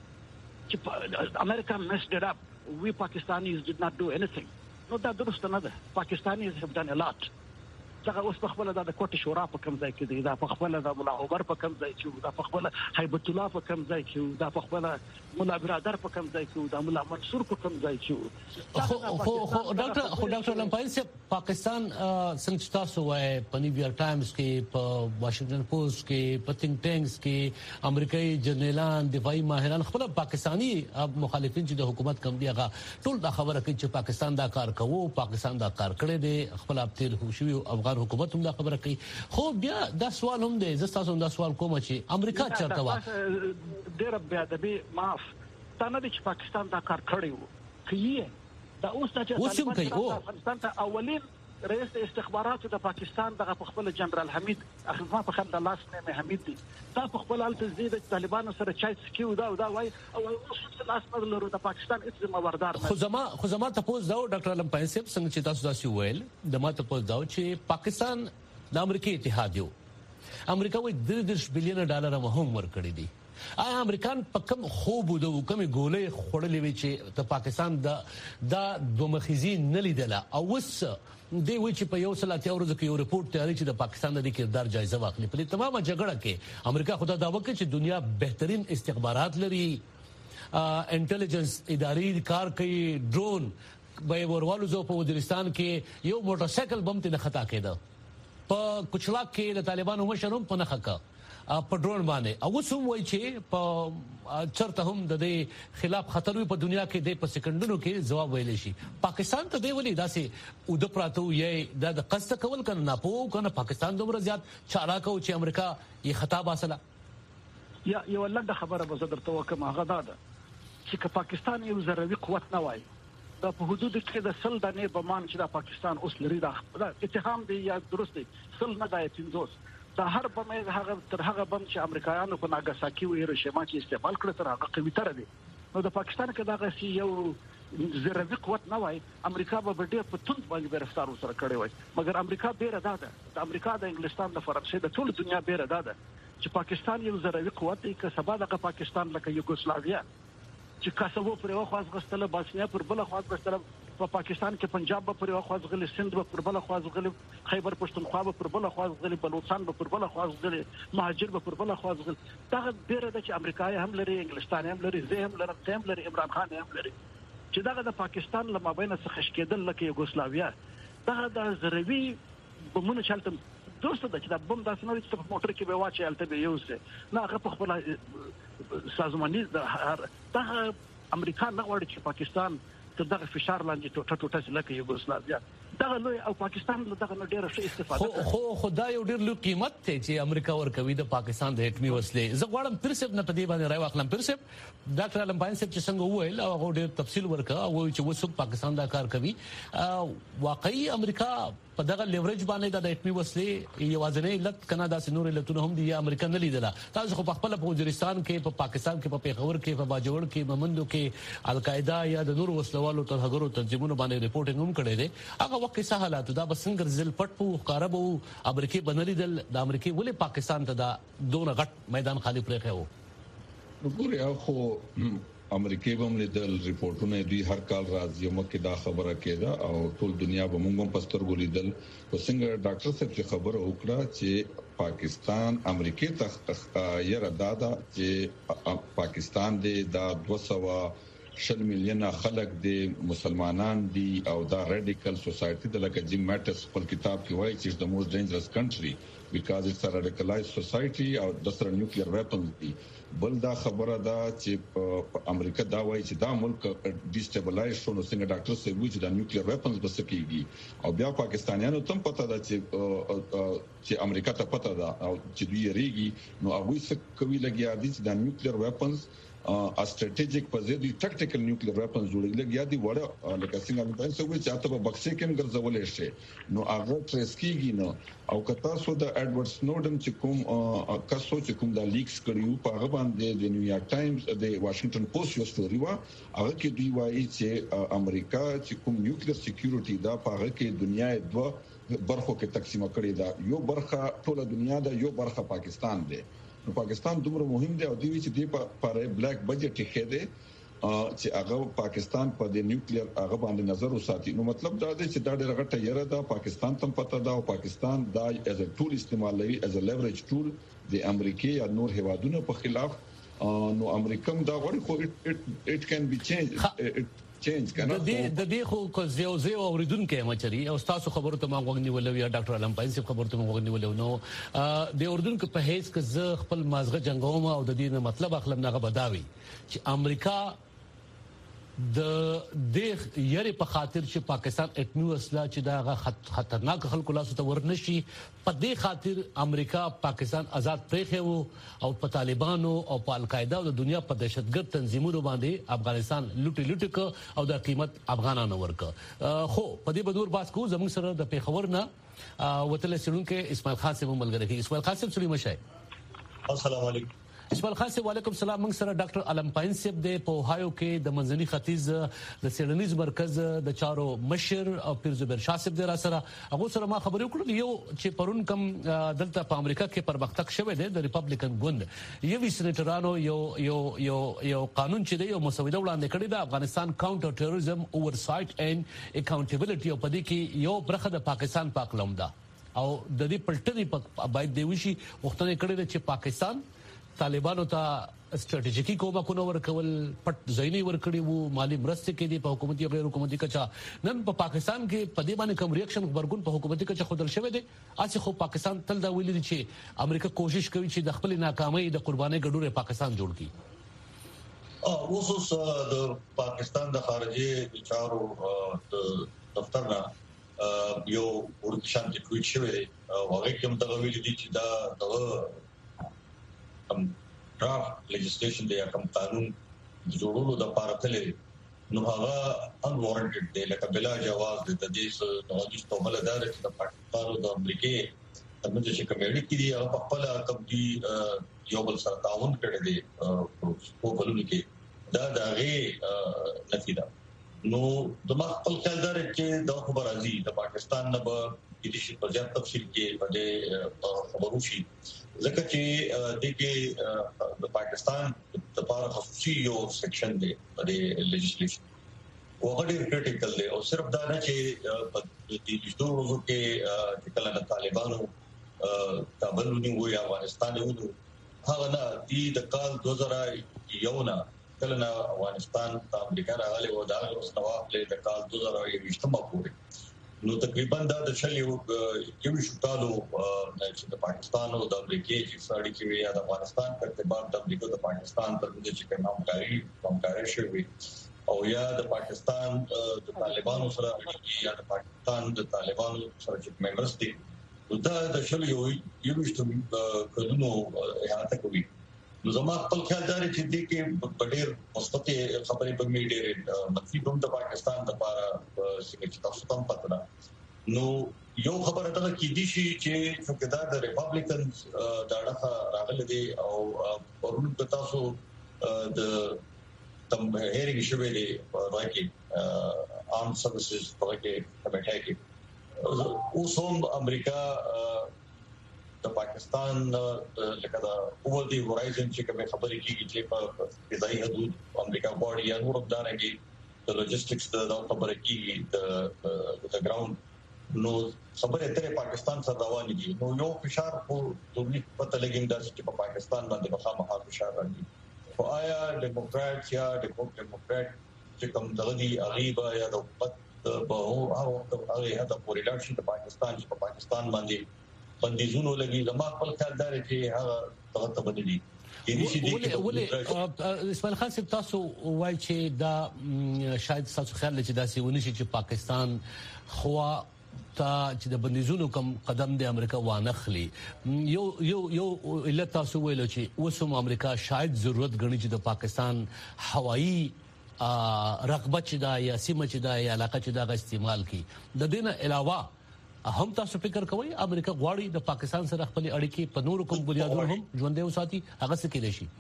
چې امریکا messed it up, we Pakistanis did not do anything. نو دا درست نه ده. Pakistanis have done a lot. دغه اوس په خپل د کوټه شورا په کوم ځای کې دی، دا په خپل د مولا عمر په کوم ځای کې، دا په خپل هیبت الله په کوم ځای کې، دا په خپل مولا برادر په کوم ځای کې، دا مولا منصور په کوم ځای کې. خو خو ډاکټر خو ډاکټر لمپای صاحب پاکستان څنګه تاسو وایي په نیویارک ټایمز کې، په واشنگټن پوسټ کې، په تھنک ټینکس کې امریکایي جنرالان، دفاعي ماهران خپل پاکستانی مخالفین چې د حکومت کم دی هغه ټول دا خبره کوي چې پاکستان دا کار کوو، پاکستان دا کار کړی دی، خپل ابتل هوشوي افغان حکومت هم دا خبره کوي. خو بیا دا سوال هم دی، زه تاسو دا سوال کوم چې امریکا چرته وا ډېر بیا د به معاف تا نه چې پاکستان دا کار کړی وو کیه دا اوس چې افغانستان ته اولین رئیس استخباراتو د پاکستان دغه په خپل جنرال حمید اخوان په خپل لاس نه حمید دی دا په خپل حالت زید طالبانو سره چای سکیو دا دا وای او اوس لاس نه لرو د پاکستان هیڅ موردار خو زما خو زما تاسو دا ډاکټر لمپای صاحب څنګه چې تاسو تاسو ویل د ما تاسو دا چې پاکستان د امریکای اتحاد یو امریکا وای دېرش بلین ډالر هم ورکړي دي. آیا امریکان په کوم خوب د کومې ګولې خړلې وي چې د پاکستان د د دومخیزي نه لیدله او وس دی وی چې په یو سل اتیا ورځو کې یو رپورت تیاری چې د پاکستان د کردار جایزه واخلي په تمامه جګړه کې امریکا خدا داوا کوي چې دنیا بهترین استخبارات لري، انټيليجنس اداري کار کوي، ډرون به وروالو زو په وزیرستان کې یو موټر سایکل بم ته خطا کېده په کچلاک کې د طالبانو مشرم په نخکا په ډرون باندې او سم وای چې په چرته هم د دې خلاف خطر وي په دنیا کې د په سکندونو کې جواب ویل شي. پاکستان ته دی ولې داسې او د پراتو یې د قصد کول کنه نه پوه کنه پاکستان دومره زیات چالاک او چې امریکا یې خطا باسله. یا یو لنډه خبره به زه درته وکم، هغه دا ده چې که پاکستان یو ذروي قوت نه وای، دا په حدود کې د سل دانې بمان چې دا پاکستان اوس لري دا اتهام دی یا درست دی سل نه دا پنځوس، دا هر بم هغه تر هغه بم چې امریکایانو په ناګاساکي او هیروشیما کې استعمال کړ تر هغه قوي تر دی. نو د پاکستان کې دا غسی یو ذروي قوت نه وای، امریکا به ډېر په توند باندې رفتار سره کړی وای. مګر امریکا بیره ده د امریکا د انګلستان د فرانسې د ټول دنیا بیره ده چې پاکستان یو ذروي قوت دی. که سبا دغه پاکستان لکه یوګوسلاویا چې کاسوو پر یو خواز غستله، باسنیا پر بل خواز غستله، په پاکستان کې پنجاب پر یو خواز غلي، سند پر بل خواز غلي، خیبر پښتونخوا پر بل خواز غلي، بلوچستان پر بل خواز غلي، مهاجر پر بل خواز غلي. دا بیره ده چې امریکای هم لري، انګلستان هم لري، زه هم لرم، تیم لري، عمران خان هم لري، چې دغه د پاکستان له مابین څخه شکېدل لکه یوګوسلاویا دغه د ذروي بمونه چلته دوست ده چې دا بم داسې نه چې په موټر کې به واچي الته به یوسه نه، هغه په خپل سازماني دغه امریکا نه غواړي چې پاکستان تر دغه فشار لاندې ټوټه ټوټه لکه یوګوسلاویا دغه لوی او پاکستان له دغه ډیره ښه استفاده خو خدای یو ډیر لوی قیمت ته چې امریکا ورکوي د پاکستان د هټمي وسلې. زه غواړم پیر سیب نه پدې باندې راي واخلم. پیر سیب ډاکټر علم پاین سیب چې څنګه وویل او هغه ډیر تفصیل ورکړ او چې وسوک پاکستان دا کار کوي، واقعي امریکا په دغه لیوریج باندې د هټمي وسلې یوازنی علت کنه داسې نور علتونه هم دي یا امریکا نه لیدله. تاسو خو په خپل په وزیرستان کې په پاکستان کې په پیښور کې په باجوړ کې په مندو کې القاعده یا د نور وسلوالو ترهګرو تنظیمونو باندې ریپورټینګ هم کړی دی. هغه وخت کې حالات دا بسنګر زل پټ په خرابو امریکای بنلي دل د امریکای ولې پاکستان ته دا دونه غټ میدان خالی پرې خو وګورئ خو امریکای به ملیدل ریپورټونه دوی هر کال راځي مکه دا خبره کېده او ټول دنیا به موږ هم پستر ګولیدل. وسنګ ډاکټر صاحب چې خبره وکړه چې پاکستان امریکای ته یره دادا چې پاکستان دې دا دوه سوه شل میلیونه خلک د مسلمانان دي او دا رادیکل سوسایټي د لکه جیم ماټس په کتاب کې وایي چې د موست ډینجرس کنټري بیکاز اټس ا رادیکلایز سوسایټي او د سره نیوکلیئر ویپنز دي. بل دا خبره ده چې په امریکا دا وایي چې دا ملک ډیسټیبلایز شو، نو څنګه ډاکټر صاحب وایي چې د نیوکلیئر ویپنز بس کېږي او بیا پاکستانیانو تم پته ده چې چې امریکا ته پته ده او چې دوی ریږي نو هغه څه کوي لګیا دي چې د نیوکلیئر ویپنز ا سټریټیجیک پوزیشن ټاکټیکل نیوکلیئر ویپنز جوړیږي لګیا دي وړه لکه څنګه موږ تاسو وایي چې اته په بکسې کې هم ګرځولې شي نو هغه ټریس کیږي نو او کتا سو د ایڈورډ سنوډن چې کوم کاسو چې کوم د لیکس کړیو په هغه باندې د نیویارک ټایمز د واشنگټن پوسټ یو ستوري وا هغه کې دوی وایي چې امریکا چې کوم نیوکلیئر سکیورټي دا په هغه کې دنیا دوه برخو کې تقسیم کړي دا یو برخه ټول دنیا دا یو برخه پاکستان دی. نو پاکستان دومره مهم دی او دوی چې دی په بلیک بجټ کې دی چې هغه پاکستان په د نیوکلیئر هغه باندې نظر وساتي. نو مطلب دا دی چې دا ډېر غټه یره ده پاکستان تم پته ده او پاکستان دا ایز ا ټول استعمالوي ایز ا لیوریج ټول د امریکای یا نور هیوادونو په خلاف. نو امریکا دا غواړي خو اټ کین بي چینج چینج کنه د دې د دې خو کو زیو زیو اوریدونکو مچري او تاسو خبرو ته ما وګنی ولو یا ډاکټر علم پاین صاحب خبرو ته ما وګنی ولو نو د اردن په هیڅ کې ز خپل مازغه جنگوم او د دې مطلب اخلم نه بداوي چې امریکا د دې یری په خاطر چې پاکستان اټمی وسله چې دا خطرناک خلکو لاسو ته ورنشي په دې خاطر امریکا پاکستان آزاد پرېخو او په طالبانو او په القاعده او د دنیا په دهشتګرد تنظیمونو باندې افغانستان لوټي لوټي ک او د قیمت افغانانو ورک. خو په دې بدور باس کو زموږ سره د پیښور نه وتل سړونکو اسماعیل خان صاحب ملګری کی. اسماعیل خان صاحب سلام شای. السلام علیکم. اسماعیل خان صاحب وعلیکم السلام. موږ سره ډاکټر علم پاین صاحب د په اوهایو کې د منځني ختیځ د سیډنیز مرکز د چارو مشر او پیر زبیر شاه صاحب د را سره هغه سره ما خبرې وکړې یو چې پرون کم دلته په امریکا کې پرمختګ شوه دی د ریپبلیکن ګوند یو سېنیټرانو یو یو یو یو قانون چې دی یو مسوده وړاندې کړی د افغانستان کاونټر ټیرریزم اوورسایټ اینڈ اکاونټیبিলিټي او په دې کې یو برخه د پاکستان پاکلوم ده او د دې پلټنې باید دی وشي وختونه کړی چې پاکستان طالبانو ته استراتیژیکي کومکونه ورکول پټ ځینې ورکړي وو مالی مرستې کې دي په حکومتي او غیر حکومتي کچا. نن په پاکستان کې په دې باندې کوم ریاکشن خبرګون په حکومتي کچا خودل شوی دی. اسی خو پاکستان تل دا ویلي چې امریکا کوشش کوي چې د خپل ناکامۍ د قربانۍ ګډوره پاکستان جوړ کړي. او اوس د پاکستان د خارجي چارو دفتر نه یو ورته شانتي کوي چې او هغه کوم دا ویلي دي چې دا د ډرافټ لیجسلیشن دی کوم قانون جوړولو د لپاره تللی نو هغه ان وارنټډ دی لکه بلا جواز د دې نوادي تومل دار چې د پاکستان او د امریکای ترمنځ چې کمیټي دی هغه په خپل کوم دی یو بل سره تعاون کړی دی په بلونو کې دا دغه نفي ده نو د ما خپل خیال دار چې د خبر ازي د پاکستان نه به د شي په ځای تفصیل کې باندې خبرو شي ځکه چې د کې د پاکستان د لپاره خصوصي یو سیکشن دی د لیجسلیشن وغه ډېر کریټیکل دی او صرف دا نه چې په دې دغه ورځو کې چې کله د طالبانو کابل ونیو یا افغانستان ونیو هغه نه د کال دوه زره یو نه کله نه افغانستان ته امریکا راغلی و دا اوس نو خپل د کال دوه زره یو مه پورې نو تقریبا دا د شل یو یو شکالو چې د پاکستان او د امریکای چې سړی کې یا د افغانستان په ارتباط د امریکا د پاکستان تر دې چې کوم همکاري همکاري شوی او یا د پاکستان د طالبانو سره یا د پاکستان د طالبانو سره چې ممبرس دي دا د شل یو یو شتو کلونو احاطه کوي نو زما خپل خیال دار چې دې کې ډېر مثبت خبرې په میډیا منفي کوم د پاکستان د لپاره چې تاسو ته پته ده نو یو خبره ده چې د شي چې څوکیدار د ریپابلیکنز دا ډخه راغلي دي او ورونو په تاسو د تم هیرینګ شوې دي راکې آرم سروسز راکې کمیټه کې اوس هم امریکا د پاکستان لکه دا اول دی هورایزن چې کومه خبرې کیږي چې په فضائي حدود امریکا غواړي یا نور دانګي د لوجستکس د خبرې کیږي د د ګراوند نو خبرې تر پاکستان سره روان دي نو یو فشار په دوی پته لګیم دا چې په پاکستان باندې مخامخ فشار راځي خو آیا ډیموکرات یا ډیموکرات چې کوم دغدي غیبه یا د حکومت په هغه وخت هغه هدا پورې لاړ شي د پاکستان چې په پاکستان باندې بندیزونو لګي زما خپل خیال دار چې هغه هغه ته بدلی اسماعیل خان صاحب تاسو وایي چې دا شاید تاسو خیال لري چې دا سی ونشي چې پاکستان خوا ته چې د بندیزونو کم قدم د امریکا وانخلي یو یو یو علت تاسو ویل چې اوسم امریکا شاید ضرورت غني چې د پاکستان هوایی رغبت چې دا یا سیمه چې دا یا علاقه چې دا استعمال کی د دینه علاوه هم تاسو فکر کوئ امریکا غواړي د پاکستان سره خپل اړیکې په نورو کوم بنیادونو هم ژوندۍ وساتي هغه څه کېدای شي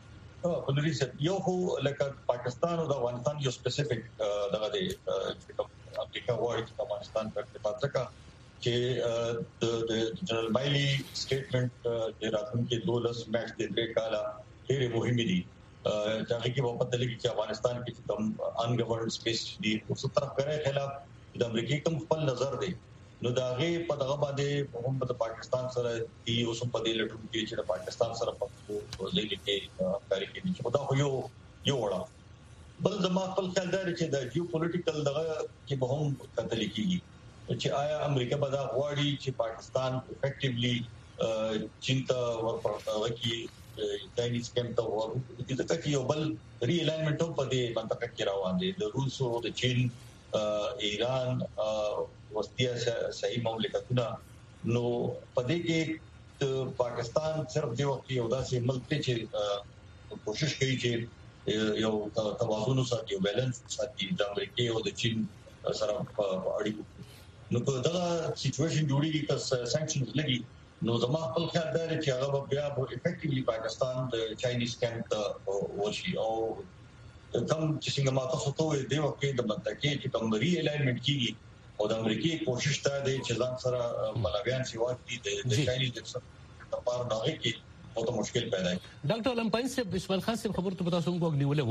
او یو خو لکه پاکستان او د افغانستان یو سپیسیفیک دغه دی امریکا غواړي چې افغانستان په ارتباط کې چې د جنرال مایلی سټیټمنټ د راتلونکي دولس میاشتې د درې کاله ډېر مهمه دي چې هغه کې په پته لګي چې افغانستان کې کوم ان ګورنمنت سپیس دي او څه طرف کوي خلاف د امریکای کوم خپل نظر دی نو دا غي په دغه باندې هم د پاکستان سره دی اوس په دې لټون کې چې د پاکستان سره په ځای کې کاری کوي چې دا خو یو یو وړه بل زما خپل خیال دی چې د جیو پولیټیکل دغه کې به هم کتل کېږي چې آیا امریکا به دا غواړي چې پاکستان افیکټیولی چینتا ورپړه کې چاینیز کېم ته ور دي ځکه چې یو بل ری الاینمنټ په دې منطقه کې روان دي د روس او د چین ایران وستیا صحیح مملکتونه نو پدې کې پاکستان صرف دی وخت یو داسې ملک دی چې کوشش کوي چې یو توازن ساتي او بیلانس ساتي د امریکا او د چین سره اړیکو نو په دا سچويشن جوړیږي چې سانکشنز لګي نو زما خپل خیال دی چې هغه بیا په افیکټیولی پاکستان د چاینیز کېمپ وشي او کوم چې څنګه ماته څه دی وکړي د منطقې چې کوم ری الاینمنت کیږي او د امریکای کوشش ته دی چې ځان سره ملابيان سیوات دي د چاینیز د لپاره نه کې او ته مشکل پیدا کی ډاکټر لمپاین صاحب اسماعیل خان صاحب خبر ته تاسو موږ نیولې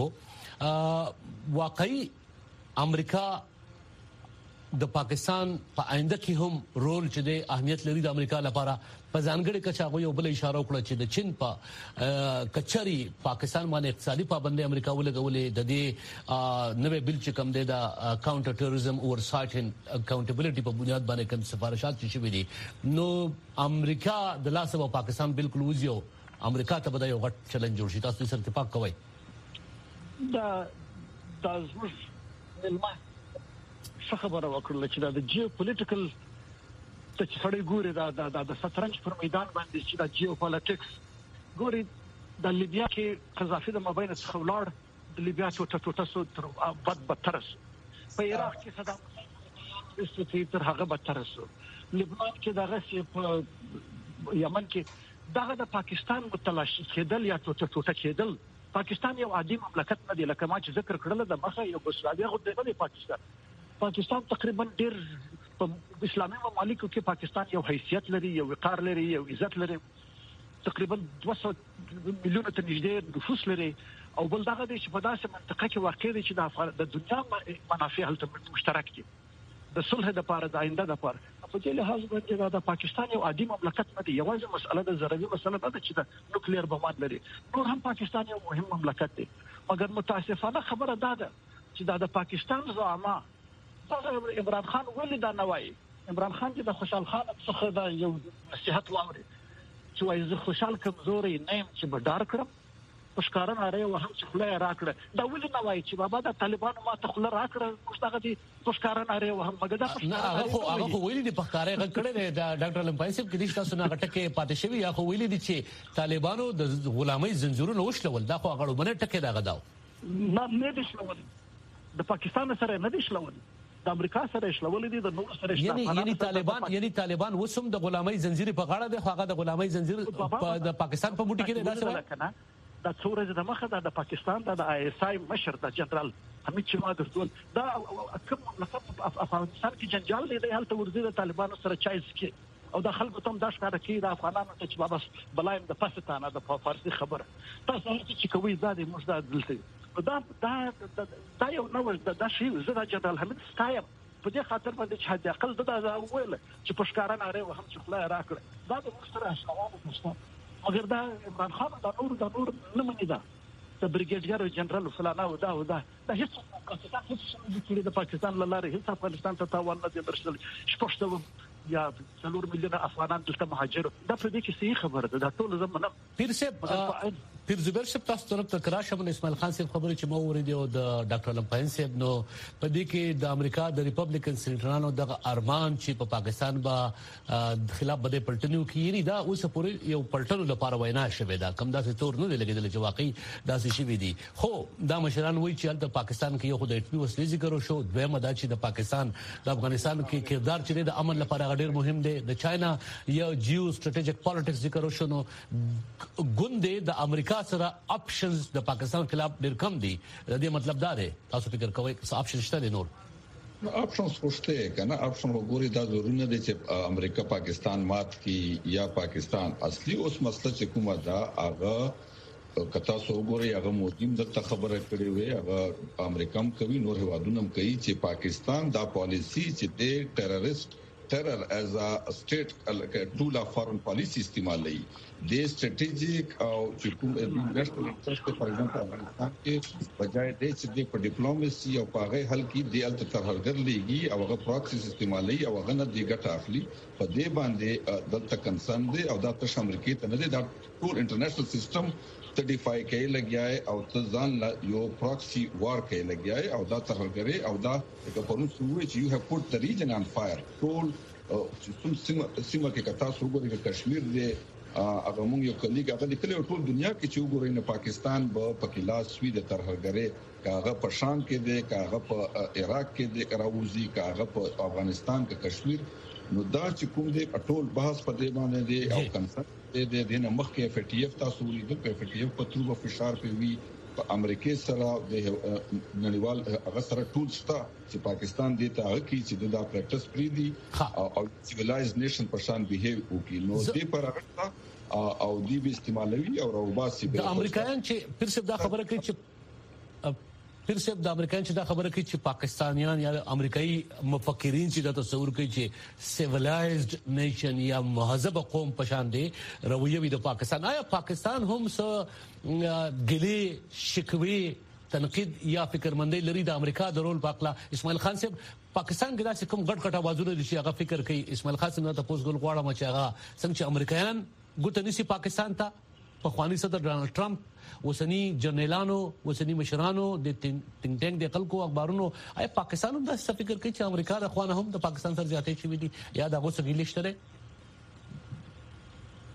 وو واقعي امریکا د پاکستان په آینده کې هم رول چې د اهمیت لري د امریکا لپاره په ځانګړي کچا غو یو بل اشاره وکړه چې د چین په کچري پاکستان باندې اقتصادي پابندي امریکا ولګولې د دې نوې بل چې کوم دی د کاونټر ټیرریزم اورسایټ اند اکاونټیبিলিټي په بنیاد باندې کوم سفارشات چې شوي دي نو امریکا د لاسه په پاکستان بالکل وزيو امریکا ته به یو غټ چیلنج جوړ شي تاسو سره اتفاق کوئ دا تاسو ملما څه خبره وکړل چې دا د جیو پولیټیکل ته چې سړی ګوري دا د شطرنج پر میدان باندې چې دا جیو پالیټکس ګوري د لیبیا کې قذافي د مابین څخه ولاړ د لیبیا ټوټه ټوټه سو تر بد بدتر سو په عراق کې صدام حسین تر هغه بدتر سو لبنان کې دغه سي په یمن کې دغه د پاکستان متلاشي کېدل یا ټوټه ټوټه کېدل. پاکستان یو عادي مملکت نه دی لکه ما چې ذکر کړل د مخه یو یوګوسلاویا غو دی پاکستان. پاکستان تقریبا ډیر په اسلامي ممالکو کې پاکستان یو حیثیت لري، یو وقار لري، یو عزت لري. تقریبا دوه سوه میلیونه ته نږدې نفوس لري او بل دغه دی چې په داسې منطقه کې واقع دی چې د دنیا منافع هلته مشترک دي د صلح د لپاره د آینده لپاره. په دې لحاظ باندې دا پاکستان یو عادي مملکت نه دی، یوازې مسأله د ضروري مسله نه ده چې د نوکلیر بمات لري. نور هم پاکستان یو مهم مملکت دی، مګر متاسفانه خبره ده چې دا د پاکستان زعما دا عمران خان ولې دا نه وایي. عمران خان چې د خوشحال خان څخه دا یو نصيحت واوري چې وایي زه خوشحال کمزوري نه یم چې بډار کړم پښکارن اړې و هم چې خله راکړه. دا ولې نه وایي چې بابا د طالبانو ما ته خله راکړه مشتاق دي پښکارن اړې و هم مګر دا هغه خو هغه خو ویلي دي پښکارې غکړې د ډاکټر لمپایسب کې دي تاسو نه غټکه پاتې شوی یا خو ویلي دي چې طالبانو د غلامۍ زنجیرونه وشلول. دا خو هغه باندې ټکه دا غداو نه نه دي شلول، د پاکستان سره نه دي شلول، د امریکا سره شلول دي، د نور سره شلول. یعنی یعنی طالبان یعنی طالبان وسم د غلامۍ زنجیر په غاړه دی، خو هغه د غلامۍ زنجیر د پاکستان په موټي کې نه داسې دا څو ورځې د مخه د پاکستان د آی اس آی مشر د جنرال حمید شمادر ټول دا کوم مملکت په افغانستان کې جنجال دی هلته ورځي د طالبانو سره چای سکي او د خلکو ته دا ښکاره کوي د افغانانو ته چې بابا بلایم د پاکستان د فارسي خبره تاسو چې کوي دا د موږ د دلته دا دا دا یو نو دا شی زه د جنرال حمید ستایم په دې خاطر باندې چې حد اقل دا ویل چې پښکارا نه لري هم چې خلای راکړه دا د مستر اشنوانو پښتون. مګر دا عمران خان دا نور دا نور نه مني، دا د بریګیډیر جنرال فلانا و دا و دا د هیڅ پاکستان هیڅ د پاکستان لاره هیڅ افغانستان ته تاوان نه دی درشل شپږ یا څلور میلیونه افغانان دلته مهاجر. دا په دې کې صحیح خبره ده. دا ټول زمونه پیر صاحب پیر زبیر صاحب تاسو طرف ته کراشم اسماعیل خان صاحب خبرې چې مو ورېدي او د ډاکټر لمپاین صاحب نو په دې کې د امریکا د ریپبلیکن سېنیټرانو د ارمان چې په پاکستان با خلاف بده پلټنیو کې یعنی دا اوس پورې یو پلټنو لپاره وینا شوه دا کم داسې تور نه لګیدل چې واقعي داسې شي وي دي. خو دا مشران وایي چې د پاکستان کې یو خدای ټوي وسلې ذکر شو، دویمه دا چې د پاکستان د افغانستان کې کردار چې د امن لپاره ډېر مهم دی. د چاینا یو جیو سټریټیجیک پالیټکس ذکر شو نو ګوندې د امریکا سره اپشنز د پاکستان خلاف ډېر کم دي. د دې مطلب دا دی تاسو فکر کوئ چې اپشن شته دي؟ نور اپشنز خوشته کنه اپشن وګوري دا ضروري نه دي چې امریکا پاکستان مات کی یا پاکستان اصلي اوس مسله چې کومه دا هغه کتا سو وګوري هغه موجیم د خبره کړې وي هغه امریکا هم کوي نور هوادونه هم کوي چې پاکستان دا پالیسی چې د ټیرریست terror as a state tool of foreign policy استعمالي د strategic او چې کوم international interest پر ایگزامپل افغانستان کې بجای د چې د ډیپلوماسي او په غي حل کې د الته ترهګر لګي او هغه پراکسس استعمالي او هغه نه دی ګټه اخلي په دې باندې دلته کنسرن دي او دا تش امریکای ته نه دي دا ټول انټرنیشنل سیستم ته ډیفای کوي لګیاي او ته ځان یو پراکسي وار کوي لګیاي او دا ترهګري او دا د پرون سوي چې یو هاف پوت د ریجن ان فایر ټول چې څوم سیمه کې کتا سو وګوري کشمیر دی هغه موږ یو کلیګ هغه د کلی ټول دنیا کې چې وګورئ نه پاکستان به پکیلاس وی د ترهګري کاغه په شام کې دی کاغه په عراق کې دی کراوزی کاغه په افغانستان کې کشمیر نو دا چې کوم دی ټول بحث په دې باندې دی او کنسرن دی د دینه مخ کې اف ټی اف تاسو لیدل په اف ټی اف په تروبه فشار په وی په امریکای سره د نړیوال هغه سره ټول ستا چې پاکستان دې ته هغه کې چې دا پریکټس پری دی او سیویلایزډ نیشن په شان بیهیو وکي نو دې پر هغه او دی به استعمالوي او روباسي د امریکایان چې پیر څه دا خبره کوي چې پیر څه د امریکایان چې دا خبره کوي چې پاکستانیان یا امریکایي مفکرین چې دا تصور کوي چې سیویلایزډ نیشن یا مهذب قوم پشان دي رویه وي د پاکستان آیا پاکستان هم څه ګلې شکوي تنقید یا فکرمندۍ لري د امریکا د رول پاکلا؟ اسماعیل خان صاحب پاکستان کې داسې کوم ګډ ګډ اوازونه دي چې هغه فکر کوي اسماعیل خان صاحب ته پوس ګل غواړم چې هغه څنګه چې امریکایان ګوت نسی پاکستان ته په خواني صدر ډونالد ټرمپ وسنی جنرالانو وسنی مشرانو د ټینګ ټینګ د خلکو اخبارونو آیا پاکستان هم دا څه فکر کوي چې امریکا د خوانه هم د پاکستان سره زیاتې شي دي یا دا غوسه ګیلې شته؟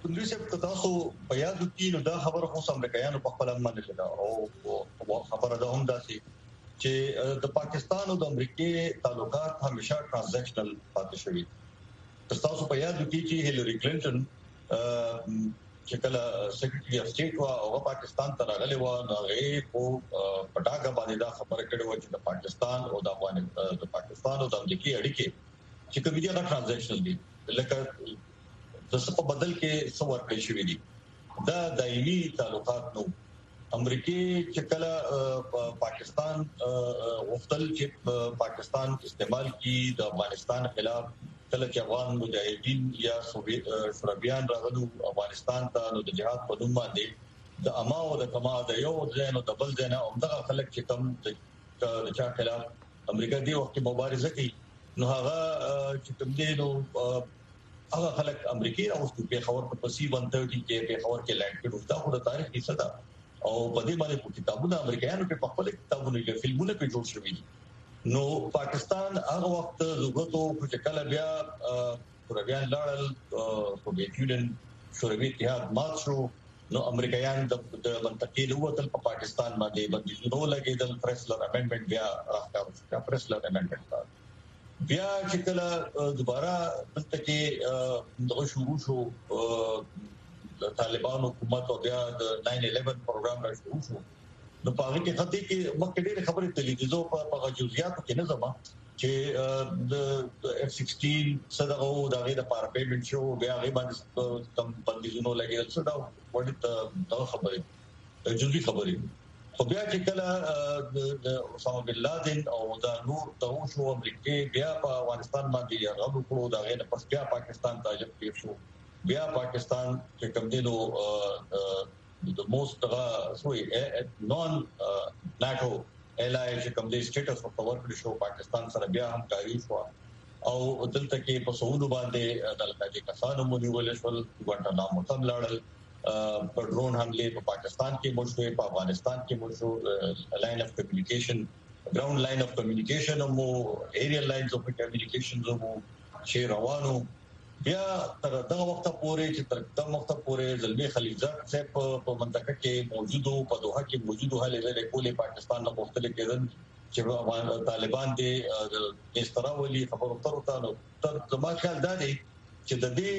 کومري صاحب تاسو په یاد کې نو دا خبره خو امریکایانو په خپل باندې ده او خبره ده هم داسي چې د پاکستان او د امریکای تعلقات همیشه ترانزیکشنل پاتې شوي. تاسو په یاد کې چې هیلری کلینټن چې کله سیکریټري اف سٹیټ وا او پاکستان ته راغلی و نو هغه په پټاګه باندې دا خبره کړې و چې د پاکستان او د افغانستان د پاکستان او د امریکای اړیکې چې کوم دي هغه ترانزیکشنل دي لکه د څه په بدل کې څو ورکړي شوی دي. دا دایمي تعلقات نو امریکای چې کله پاکستان وفتل چې پاکستان استعمال کی د افغانستان خلاف کله چې افغان مجاهدین یا شورویان راغلو افغانستان ته نو د جهاد په نوم باندې د اما او د کما د یو ځای نو د بل ځای نه همدغه خلک چې کوم د چا خلاف امریکا دی وخت مبارزه کوي نو هغه چې کوم دی نو هغه خلک امریکای راوستو په خبر په پسی باندې کې په خبر کې لانډ کړو دا خو د تاریخ حصہ ده او په دې باندې په کتابونو امریکایانو په خپل کتابونو کې فلمونه په جوړ شوي دي. نو پاکستان هغه وخت زغتو چې کله بیا شورویان لاړل سوویت یونین شوروي اتحاد مات شو نو امریکایان د منطقې له وتل په پاکستان باندې بندیزونه لګیدل پریسلر امندمنت بیا راځي پریسلر امندمنت بیا چې کله دوباره دلته کې دغه شروع شو طالبان حکومت او بیا د ناین الیون پروګرام را شروع شو نو په هغه کې خطي کې مخکې ډېر خبرې تلویزیون په هغه جزئیاتو کې نه زما چې د اف سیکسټین صدغه او د غیر لپاره پیمنټ شو بیا غي باندې کم بندیزونه لګیدل څه دا وړي ته خبرې جزئي خبرې خو بیا چې کله د اسامه بن لادن او دا نور ته شو امریکای بیا په افغانستان باندې هغه وکړو دا غیر پس بیا پاکستان ته جوړ شو بیا پاکستان چې کوم دی نو the most uh, sorry uh, non uh, NATO allied چې کوم دی سټیټس په پاور کې شو پاکستان سره بیا هم کاری شو او دلته کې په سعودو باندې د القاعده کسانو مونږ شول ګوانټانامو ته لاړل په ډرون حمله په پاکستان کې مو شو په افغانستان کې مو شو لاین اف کمیونیکیشن ګراوند لاین اف کمیونیکیشن مو ایریل لاینز اف کمیونیکیشن مو شي روانو بیا تر دغه وخت پورې چې تر دغه وخت پورې زلمی خلیلزاد صاحب په منطقه کې موجودو په دوحه کې موجودو هلې زره کولې پاکستان نه پوښتنه کېدل چې طالبان دې استراولي خبرو تر وته تر زما خیال دا دی چې د دې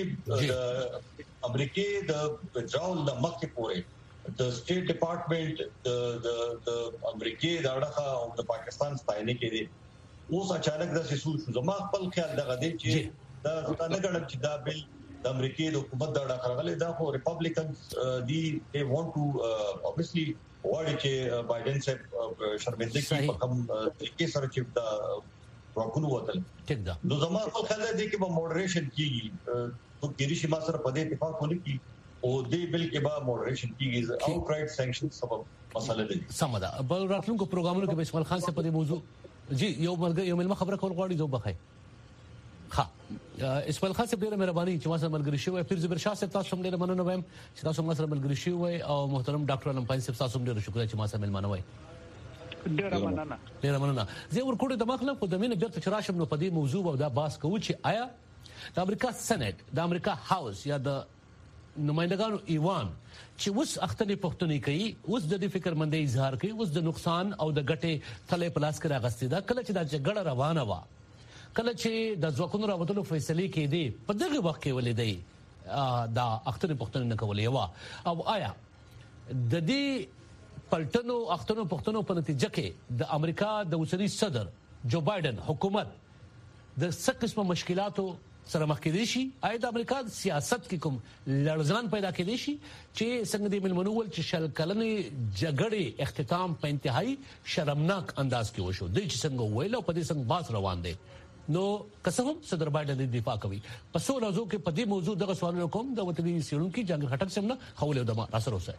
امریکای د وډراول د مخکې پورې د سټیټ ډپارټمنټ د د امریکای د اړخه او د پاکستان ستاینه کې دي اوس اچانک د سیسو زما خپل خیال دغه دی چې دا څنګه ګڼم چې دا بل د امریکای د حکومت دا راغلی دا خو ریپبلیکنز دی they want to uh, obviously وایي چې بایدن صاحب شرمنده کی په کوم طریقې سره چې دا راکونو وتل ټیک ده نو زما خپل خیال دی چې به موډریشن کیږي په کېږي چې ما سره په دې اتفاق ونه کی او دې بل کې به موډریشن کیږي اوټ رائټ سانکشن سبب مسله دي سم ده بل راتلونکو پروګرامونو کې اسماعیل خان صاحب په دې موضوع جی یو مرګ یو ملما خبره کول غواړي جو بخای ها اسماعیل خان صاحب ډیره مهرباني چې ما سره ملګری شوی پیر زبر شاه صاحب تاسو هم ډیره مننه وایم چې تاسو ما سره ملګری شوی او محترم ډاکټر علم پاین صاحب تاسو هم ډیره شکر چې ما سره ملمانه وای ډیره مننه ډیره مننه زه ورکوټه د مخله په دمنه بیرته چراشم نو په دې موضوع او دا باس کوو چې آیا د امریکا سېنات د امریکا هاوس یا د نمائندګانو ایوان چې اوس اختلې پښتنې کوي اوس د دې فکر مندې اظهار کوي اوس د نقصان او د ګټې تلې پلاس کې راغستې ده کله چې دا جګړه روانه و کله چې د ځواکونو راوتلو فیصله کې دي په دغه وخت کې ولې دی دا اختلې پښتنې نه کولې و او آیا د دې پلټنو اختنو پښتنو په نتیجه کې د امریکا د اوسنی صدر جو بایدن حکومت د څه قسمه مشکلاتو سره مخ کېدي شي آیا د امریکا سیاست کې کوم لړزان پیدا کېدي شي چې څنګه د ملمنول چې شل کلنې جګړې اختتام په انتهایی شرمناک انداز کې وشو د چې څنګه ویل او په دې څنګه باس روان دي نو قسم صدر بایدن دفاع کوي پس ورځو کې په دې موضوع دغه سوالونه کوم د وطني سیرونکو جنگ خټک سمنه حواله دما اثر اوسه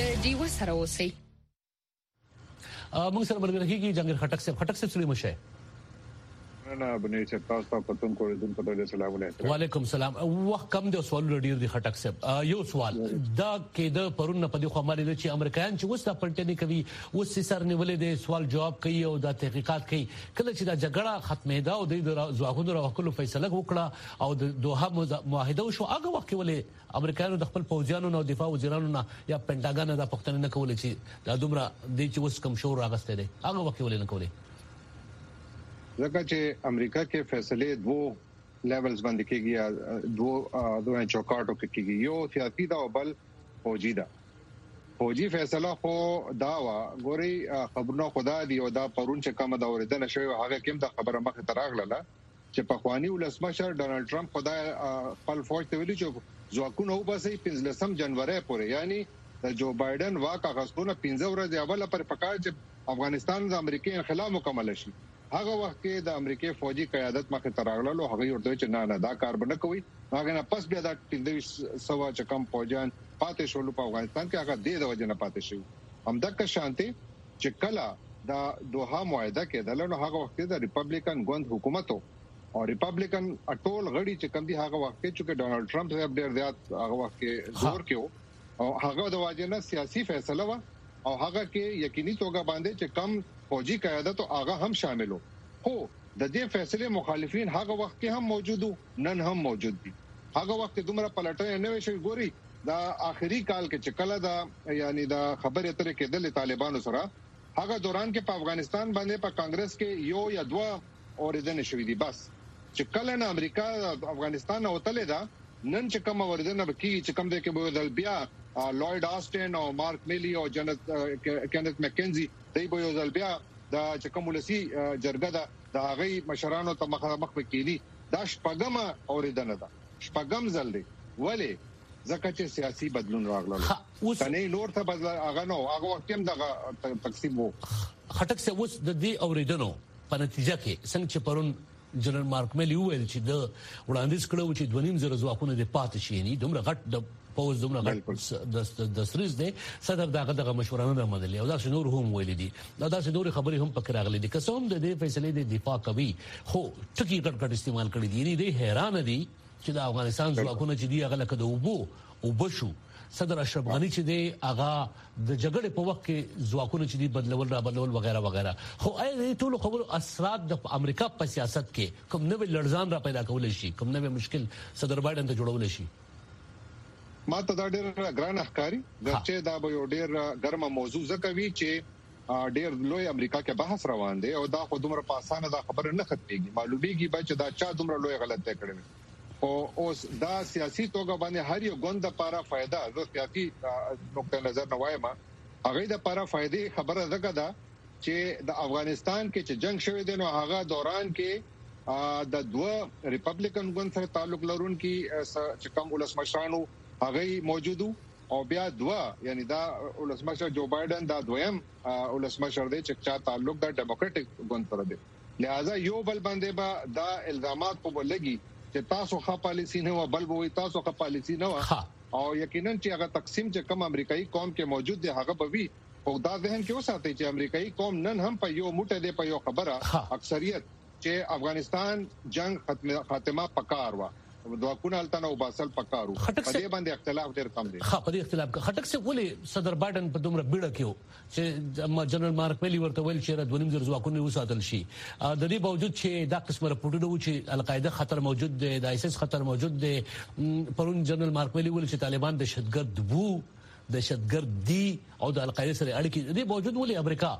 سره اوسئ موږ سره ملګری کیږي جنگیر خټک صاحب خټک صاحب سلیم شه نه بنې چې تاسو ته پتون کوی دن په دې سلام علیکم. وعلیکم السلام. وخت کم دی سوال ډیر دی خټک صاحب. یو سوال دا کې د پرون په دې خو مالي چې امریکایان چې وستا پلټنې کوي وس سر نیولې د سوال جواب کوي او د تحقیقات کوي کله چې دا جګړه ختمه ده او د ځواکونو راوکلو فیصله وکړه او د دوحه معاهده وشو هغه وخت ولې امریکایانو د خپل پوځیانو او دفاع وزیرانو نه یا پنټاګان د پښتنه نه کول چې دا دومره د چې وس کم شور راغسته دي هغه وخت ولې نه کولې ځکه چې امریکا کې فیصله دوه لیولز باندې کېږي دوه دوه چوکاټو کې کېږي یو سیاسي دا او بل فوجي دا فوجي فیصله خو دا وا ګوري خبرونه خدا دی او دا پرون چې کوم دا اوریدنه شوی هغه کوم دا خبره مخه تراغله چې په خواني ولسمشر ډونالد ټرمپ خدای خپل فوج ته ویلي چې ځواکونه وباسي پنځلسم جنوري پورې یعنی د جو بایدن واقع غوښتنه پنځه ورځې اوله پر پکار چې افغانستان د امریکای انقلاب مکمل شي هغه وخت کې د امریکای فوجي قیادت مخه تراغله هغه ورته چې نه نه دا کار بنه کوي هغه نه پس بیا د پنځه سو چې کم فوجان پاتې شول په افغانستان کې هغه د وجه نه پاتې شو همدغه شانتي چې کله د دوحه معاهده کې دلته هغه وخت د ریپبلیکن ګوند حکومت او ریپبلیکن اټول غړي چې کم دي هغه وخت کې چې ډونالد ټرمپ صاحب ډېر زیات هغه وخت کې زور کېو او هغه د واجب نه سیاسي فیصله و او هغه کې یقیني توګه باندې چې کم فوجي قیادت او هغه هم شاملو خو د دې فیصله مخالفین هغه وخت کې هم موجودو نن هم موجود دي هغه وخت دومره پلټنه نه وشي ګوري دا آخري کال کې چې کله دا یعنی دا خبره ترې کېدل طالبانو سره هغه دوران کې په افغانستان باندې په کانګرس کې یو یا دوه اوریدنه شوې دي بس چې کله نه امریکا افغانستان اوتلې دا نن چې کوم اوریدنه بکی چې کوم د کې بو بیا لوید آسټن او مارک میلی او جنت کینث مکینزي دوی به یو ځل بیا دا چې کوم ولسی جرګه دا د هغه مشرانو ته مخامخ وکړي دا شپږم اوریدنه ده شپږم ځل دی ولی ځکه چې سیاسي بدلون راغله کني نور ته بدل هغه نو هغه وخت هم دغه تقسیم وو خټک څه اوس د دې اوریدنو په نتیجه کې څنګه چې پرون جنرال مارک میلی ویل چې د وړاندیز کړو چې د نیم زره ځواکونه د پاتې شي نه دومره غټ د پوز دومره غټ د سریز دی صدر دغه دغه مشورانه رامدلې او دا څنور هم ویل دي دا د نور خبرې هم پکې راغلي دي که څوم د دې فیصلې د دفاع کوي خو ټکی غټ غټ استعمال کړی دي نه دي حیران دي چې د افغانستان ځواکونه چې دی هغه لکه د وبو او بشو صدر اشرف غنی چې دی هغه د جګړې په وخت کې ځواکونه چې دی بدلول را بدلول وغیرہ وغیرہ خو اې ټول خبرو اثرات د امریکا په سیاست کې کوم نوې لړزان را پیدا کول شي کوم نوې مشکل صدر بایدن ته جوړول شي ما ته دا ډېر ګران ښکاری چې دا به یو ډېر ګرمه موضوع زکوي چې ډېر لوی امریکا کې بحث روان دی او دا خو دومره په اسانه دا خبره نه ختميږي معلومیږي چې دا چا دومره لوی غلطي کړې او اوس دا سیاسي توګه باندې هر یو ګوند لپاره فائدہ زه سیاسي نقطه نظر نه وایم هغه د لپاره فائدې خبره زګه ده چې د افغانستان کې چې جنگ شوی دی نو هغه دوران کې د دوه ریپبلیکن ګوند سره تعلق لرونکي چې کوم ولسمشرانو هغه موجودو او بیا دوا یعنی دا ولسمشر جو بایدن دا دویم ولسمشر دی چې چا تعلق د ډیموکراټک ګوند سره دی لہذا یو بل باندې با دا الزامات په ولګي چې تاسو ښه پالیسی نه و بل وې تاسو ښه پالیسی نه و او یقینا چې هغه تقسیم چې کوم امریکایي قوم کې موجود دی هغه به وي او دا ذهن کې وساتي چې امریکایي قوم نن هم په یو موټه دی په یو خبره اکثریت چې افغانستان جنگ خاتمه پکار و دوه التنو باسل پکارو په دې باندې اختلاف ډېر کم دی خا په دې اختلاف خټک څه ولې صدر بایدن په دومره بیړه کې چې جنرال مارک میلی ورته ویل چې د ونیم زر ځواکونه وساتل شي د دې باوجود چې دا قسمه راپورټونه و چې القاعده خطر موجود دی د آیسس خطر موجود دی پرون جنرال مارک میلی ویل چې طالبان دهشتګرد وو دهشتګرد دي او د القاعده سره اړیکې دې باوجود ولې امریکا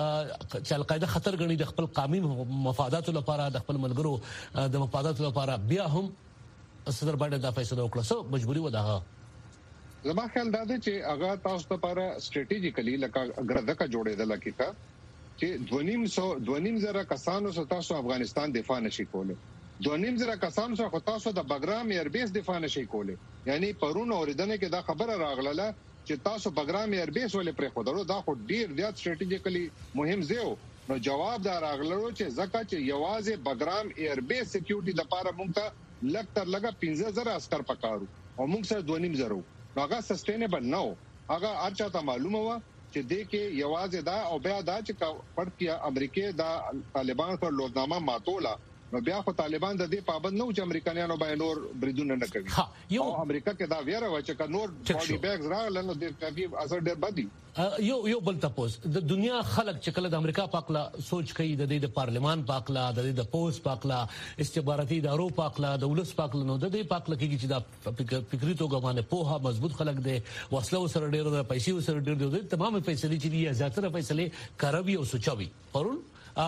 چې القاعده خطر غني د خپل قومي مفاداتو لپاره د خپل ملګرو د مفاداتو لپاره بیا هم صدر بایدن دا فیصله وکړه سو مجبوری و ده زما خیال دا دی چې هغه تاسو لپاره سټریټیجیکلی لکه ګرځکه جوړېدل کیکا چې دونیم سو دونیم زره کسانو سره تاسو افغانستان دفاع نشي کولای دونیم زره کسانو سره تاسو د بګرام ایربیس دفاع نشي کولای یعنی پرون اوریدنه کې دا خبره راغله چې تاسو بګرام ایربیس ولې پرې خو درو دا خو ډیر زیات سټریټیجیکلی مهم زیو نو جواب دا راغلو چې زکه چې یوازې بګرام ایربیس سکیورټي لپاره مونږ ته لګ تر لګه پنځه زره عسكر پکارو او موږ سره دوه نیم زره هغه سستینبل نه هغه ارچا ته معلومه و چې د کې یوازې دا او بیا دا چې پړتیا امریکای دا طالبان پر لوزنامه ماتولا نو بیا خو طالبان د دې پابند نه و چې امریکایانو باندې نور بریدونه نه کوي او امریکا کې دا ویره و چې نور باډي بیگز راغله نو د کافي اثر ډېر بدی یو یو بل تاسو د دنیا خلک چې کله د امریکا پاکلا سوچ کوي د دې د پارلمان پاکلا د دې د پوس پاکلا استخباراتي ادارو پاکلا د ولس پاکلا نو د دې پاکلا کې چې دا فکری توګه باندې پوها مضبوط خلک دي وسلو سره ډېر د پیسې سره ډېر دي تمام فیصله چې دي زیاتره فیصله کاروي او سوچوي پرون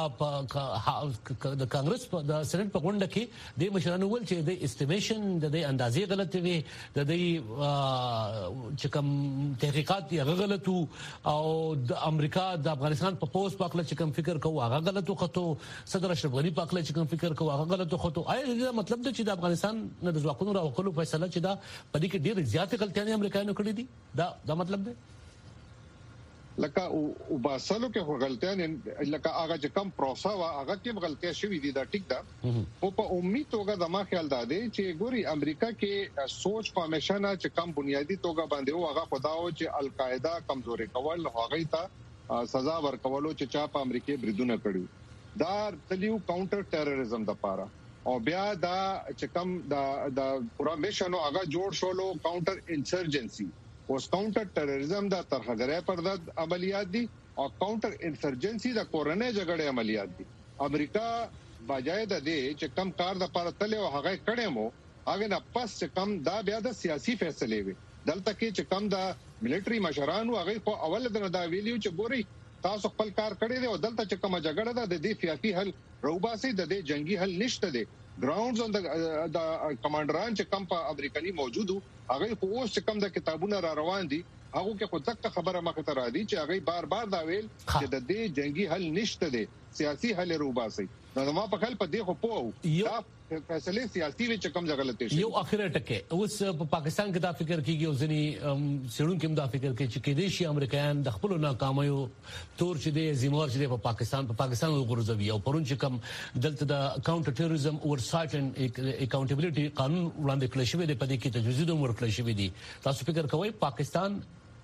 د کانګرس د سېنات په غونډه کې د مشرانو ول چې د استیمیشن د اندازې غلطي وي د چې کوم تحقیقات یې غلط او د امریکا د افغانستان په پوس پاکله چې کوم فکر کوو هغه غلط وخته صدر اشرف غنی پاکله چې کوم فکر کوو هغه غلط وخته آیا دا مطلب دی چې د افغانستان نه د ځواکونو راوخلو فیصله چې دا په دې کې ډېر زیات غلطیاں امریکایانو کړې دي دا دا مطلب دی لکه او باسلو کې غلطیاں لکه هغه چې کم پروسه وا هغه کې غلطیاں شوې دي دا ټیک ده او په امید توګه د ما خیال دا دی چې ګوري امریکا کې سوچ په مشانه چې کم بنیادی توګه باندې او هغه خداو چې القاعده کمزوري کول هغه ته سزا ورکولو چې چا په امریکای بریدونه کړیو دا تلیو کاونټر ټیرریزم د پاره او بیا دا چې کم د د پورا مشنو هغه جوړ شولو کاونټر انسرجنسي اوس کاونټر ټیرریزم دا ترهګرۍ پر ضد عملیات دي او کاونټر انسرجنسي دا کورنۍ جګړې عملیات دي امریکا بجای د دې چې کم کار د پاره تل او هغه کړي مو هغه نه پس چې کم دا بیا د سیاسي فیصله وي دلته کې چې کم دا ملټري مشرانو هغه په اول د دا ویلیو چې ګوري تاسو خپل کار کړی دی او دلته چې کومه جګړه ده د دې سیاسي حل روباسي د دې جنگي حل نشته دی ګراوندز اون د کمانډران چې کم په امریکایي موجودو هغه خو اوس چې کم د کتابونو را روان دي هغه کې خو تک خبره مخه تر راځي چې هغه بار بار دا ویل چې د دې جنگي حل نشته دی سیاسي حل روباسي نو ما په خپل په دې خو پوه دا فیصله سیاسي وچ کم غلطه شي یو اخره ټکه اوس په پاکستان کې دا فکر کیږي او ځنی سړون کې دا فکر کوي چې کې دي شي امریکایان د خپل ناکامیو تور چې د زموږ چې په پاکستان په پاکستان وګرځوي او پرون چې کم دلته د کاونټر ټیرریزم اور سایت ان اکاونټیبিলিټي قانون وړاندې کړی شوی دی په دې کې تجویز د امور کړی شوی دی تاسو فکر کوئ پاکستان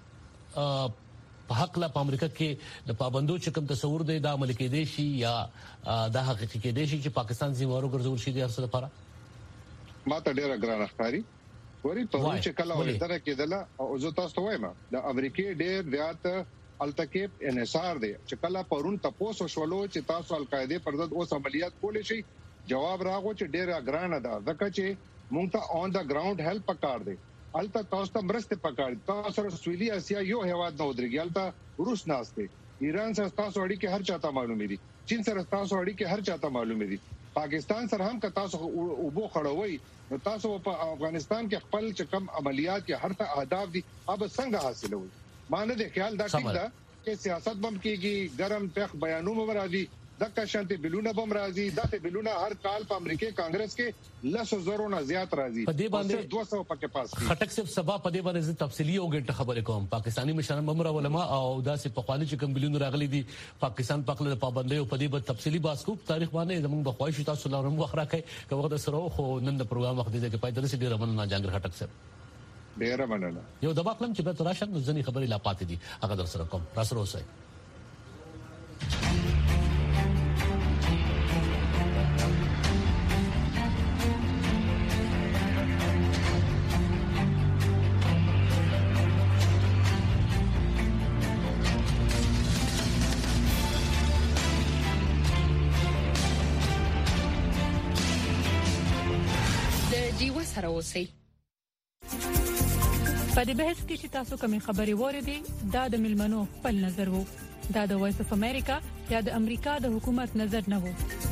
په حق لا په امریکا کې د پابندو چې کوم تصور دی د عمل کې دی شي یا د حقیقت کې دی شي چې پاکستان زموږ ګرځول شي د ارسل لپاره ما ته ډیره ګرانه ښکاری ورې په چې کله ولدره کېدله او زه تاسو وایم د امریکای ډیر زیات التکیب انحصار دی چې کله پرون تاسو شولو چې تاسو القاعده پر ضد اوس عملیات کولې شي جواب راغو چې ډیره ګرانه ده ځکه چې مونږ ته اون د ګراوند هیلپ پکار دی الته تاسو ته مرسته پکار تاسو سره سویلي اسیا یو هواد نه ودرېږي الته روس ناشته ایران سره تاسو اړیکې هر چاته معلومې دي چین سره تاسو اړیکې هر چاته معلومې دي پاکستان سره هم که تاسو وبو خړوي نو تاسو په افغانستان کې خپل چې کم عملیات یا هر څه اهداف دي اب څنګه حاصلوي مانه د خیال دا ټیک ده چې سیاست بم کېږي ګرم تخ بیانونه مرادي دغه شانتي بلونه بم راځي دغه بلونه هر کال په امریکای کانګرس کې لسو زرو نه زیات راځي په دې باندې دوه سوه پکې پاس دي خټک صاحب سبا په دې باندې تفصیلی او ګټه خبرې کوم پاکستانی مشران بمرا علماء او داسې په خالي چې کوم بلونه راغلي دي پاکستان پاکله پابندۍ او په دې باندې تفصیلی باس کو تاریخ باندې زموږ د خوښ تاسو لارم وخره کوي کومه د سره خو نن د پروګرام وخت دې کې پای درسي ډیر مننه جنګ خټک صاحب ډیر مننه یو د باقلم چې به تراشن ځنی خبرې لا پاتې دي هغه در سره کوم را سره اوسئ سره اوسئ په دې بحث کې چې تاسو کومې خبرې وریدي دا د ملمنو خپل نظر وو دا د وایس اف امریکا یا د امریکا د حکومت نظر نه وو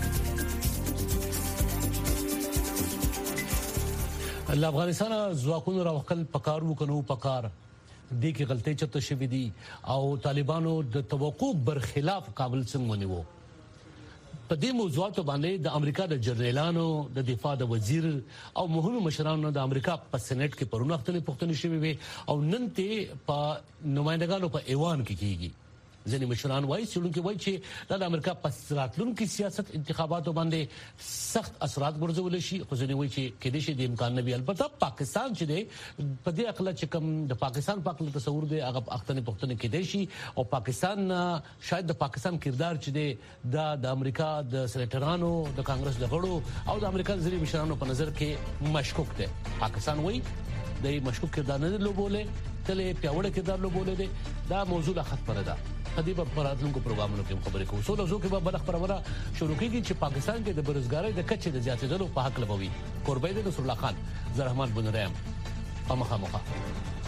افغانستان ځواکونو راوخل پکار وکړو پکار دې کې غلطۍ چته شوې دي او طالبانو د توقع برخلاف کابل څنګه ونیو په دې موضوعاتو باندې د امریکا د جنرالانو د دفاع د وزیر او مهمو مشرانو د امریکا په سېنات کې پرونختنې پښتنې شوې وي او نن ته په نمائندګانو په ایوان کې کیږي ځینې مشران وایي چې وایي چې د امریکا په راتلونکي سیاست انتخاباتو باندې سخت اثرات ورزول شي، خو ځینې وایي چې کېدای شي د امکان نه وي. البته پاکستان چې دی په دې اقل چې کوم د پاکستان په اقل تصور دی هغه اختنې پختنې کېدای شي، او پاکستان شاید د پاکستان کردار چې دی د امریکا د سېنیټرانو د کانګرس د غړو او د امریکا ځینې مشرانو په نظر کې مشکوک دی. پاکستان وایي د مشکوک کردار نه لوبولې تلې پیاوړی کردار لوبولې دی. دا موضوع لا خط پر ده خدي په راتلونکو پروګرامونو کې خبرې کوو. سو لږه کې به بل خبره شروع کیږي چې پاکستان کې د بیروزګاری د کچې د زیاتېدلو په حق لبوي. قربان نصر الله خان، زه رحمان بن رحیم، مخامخ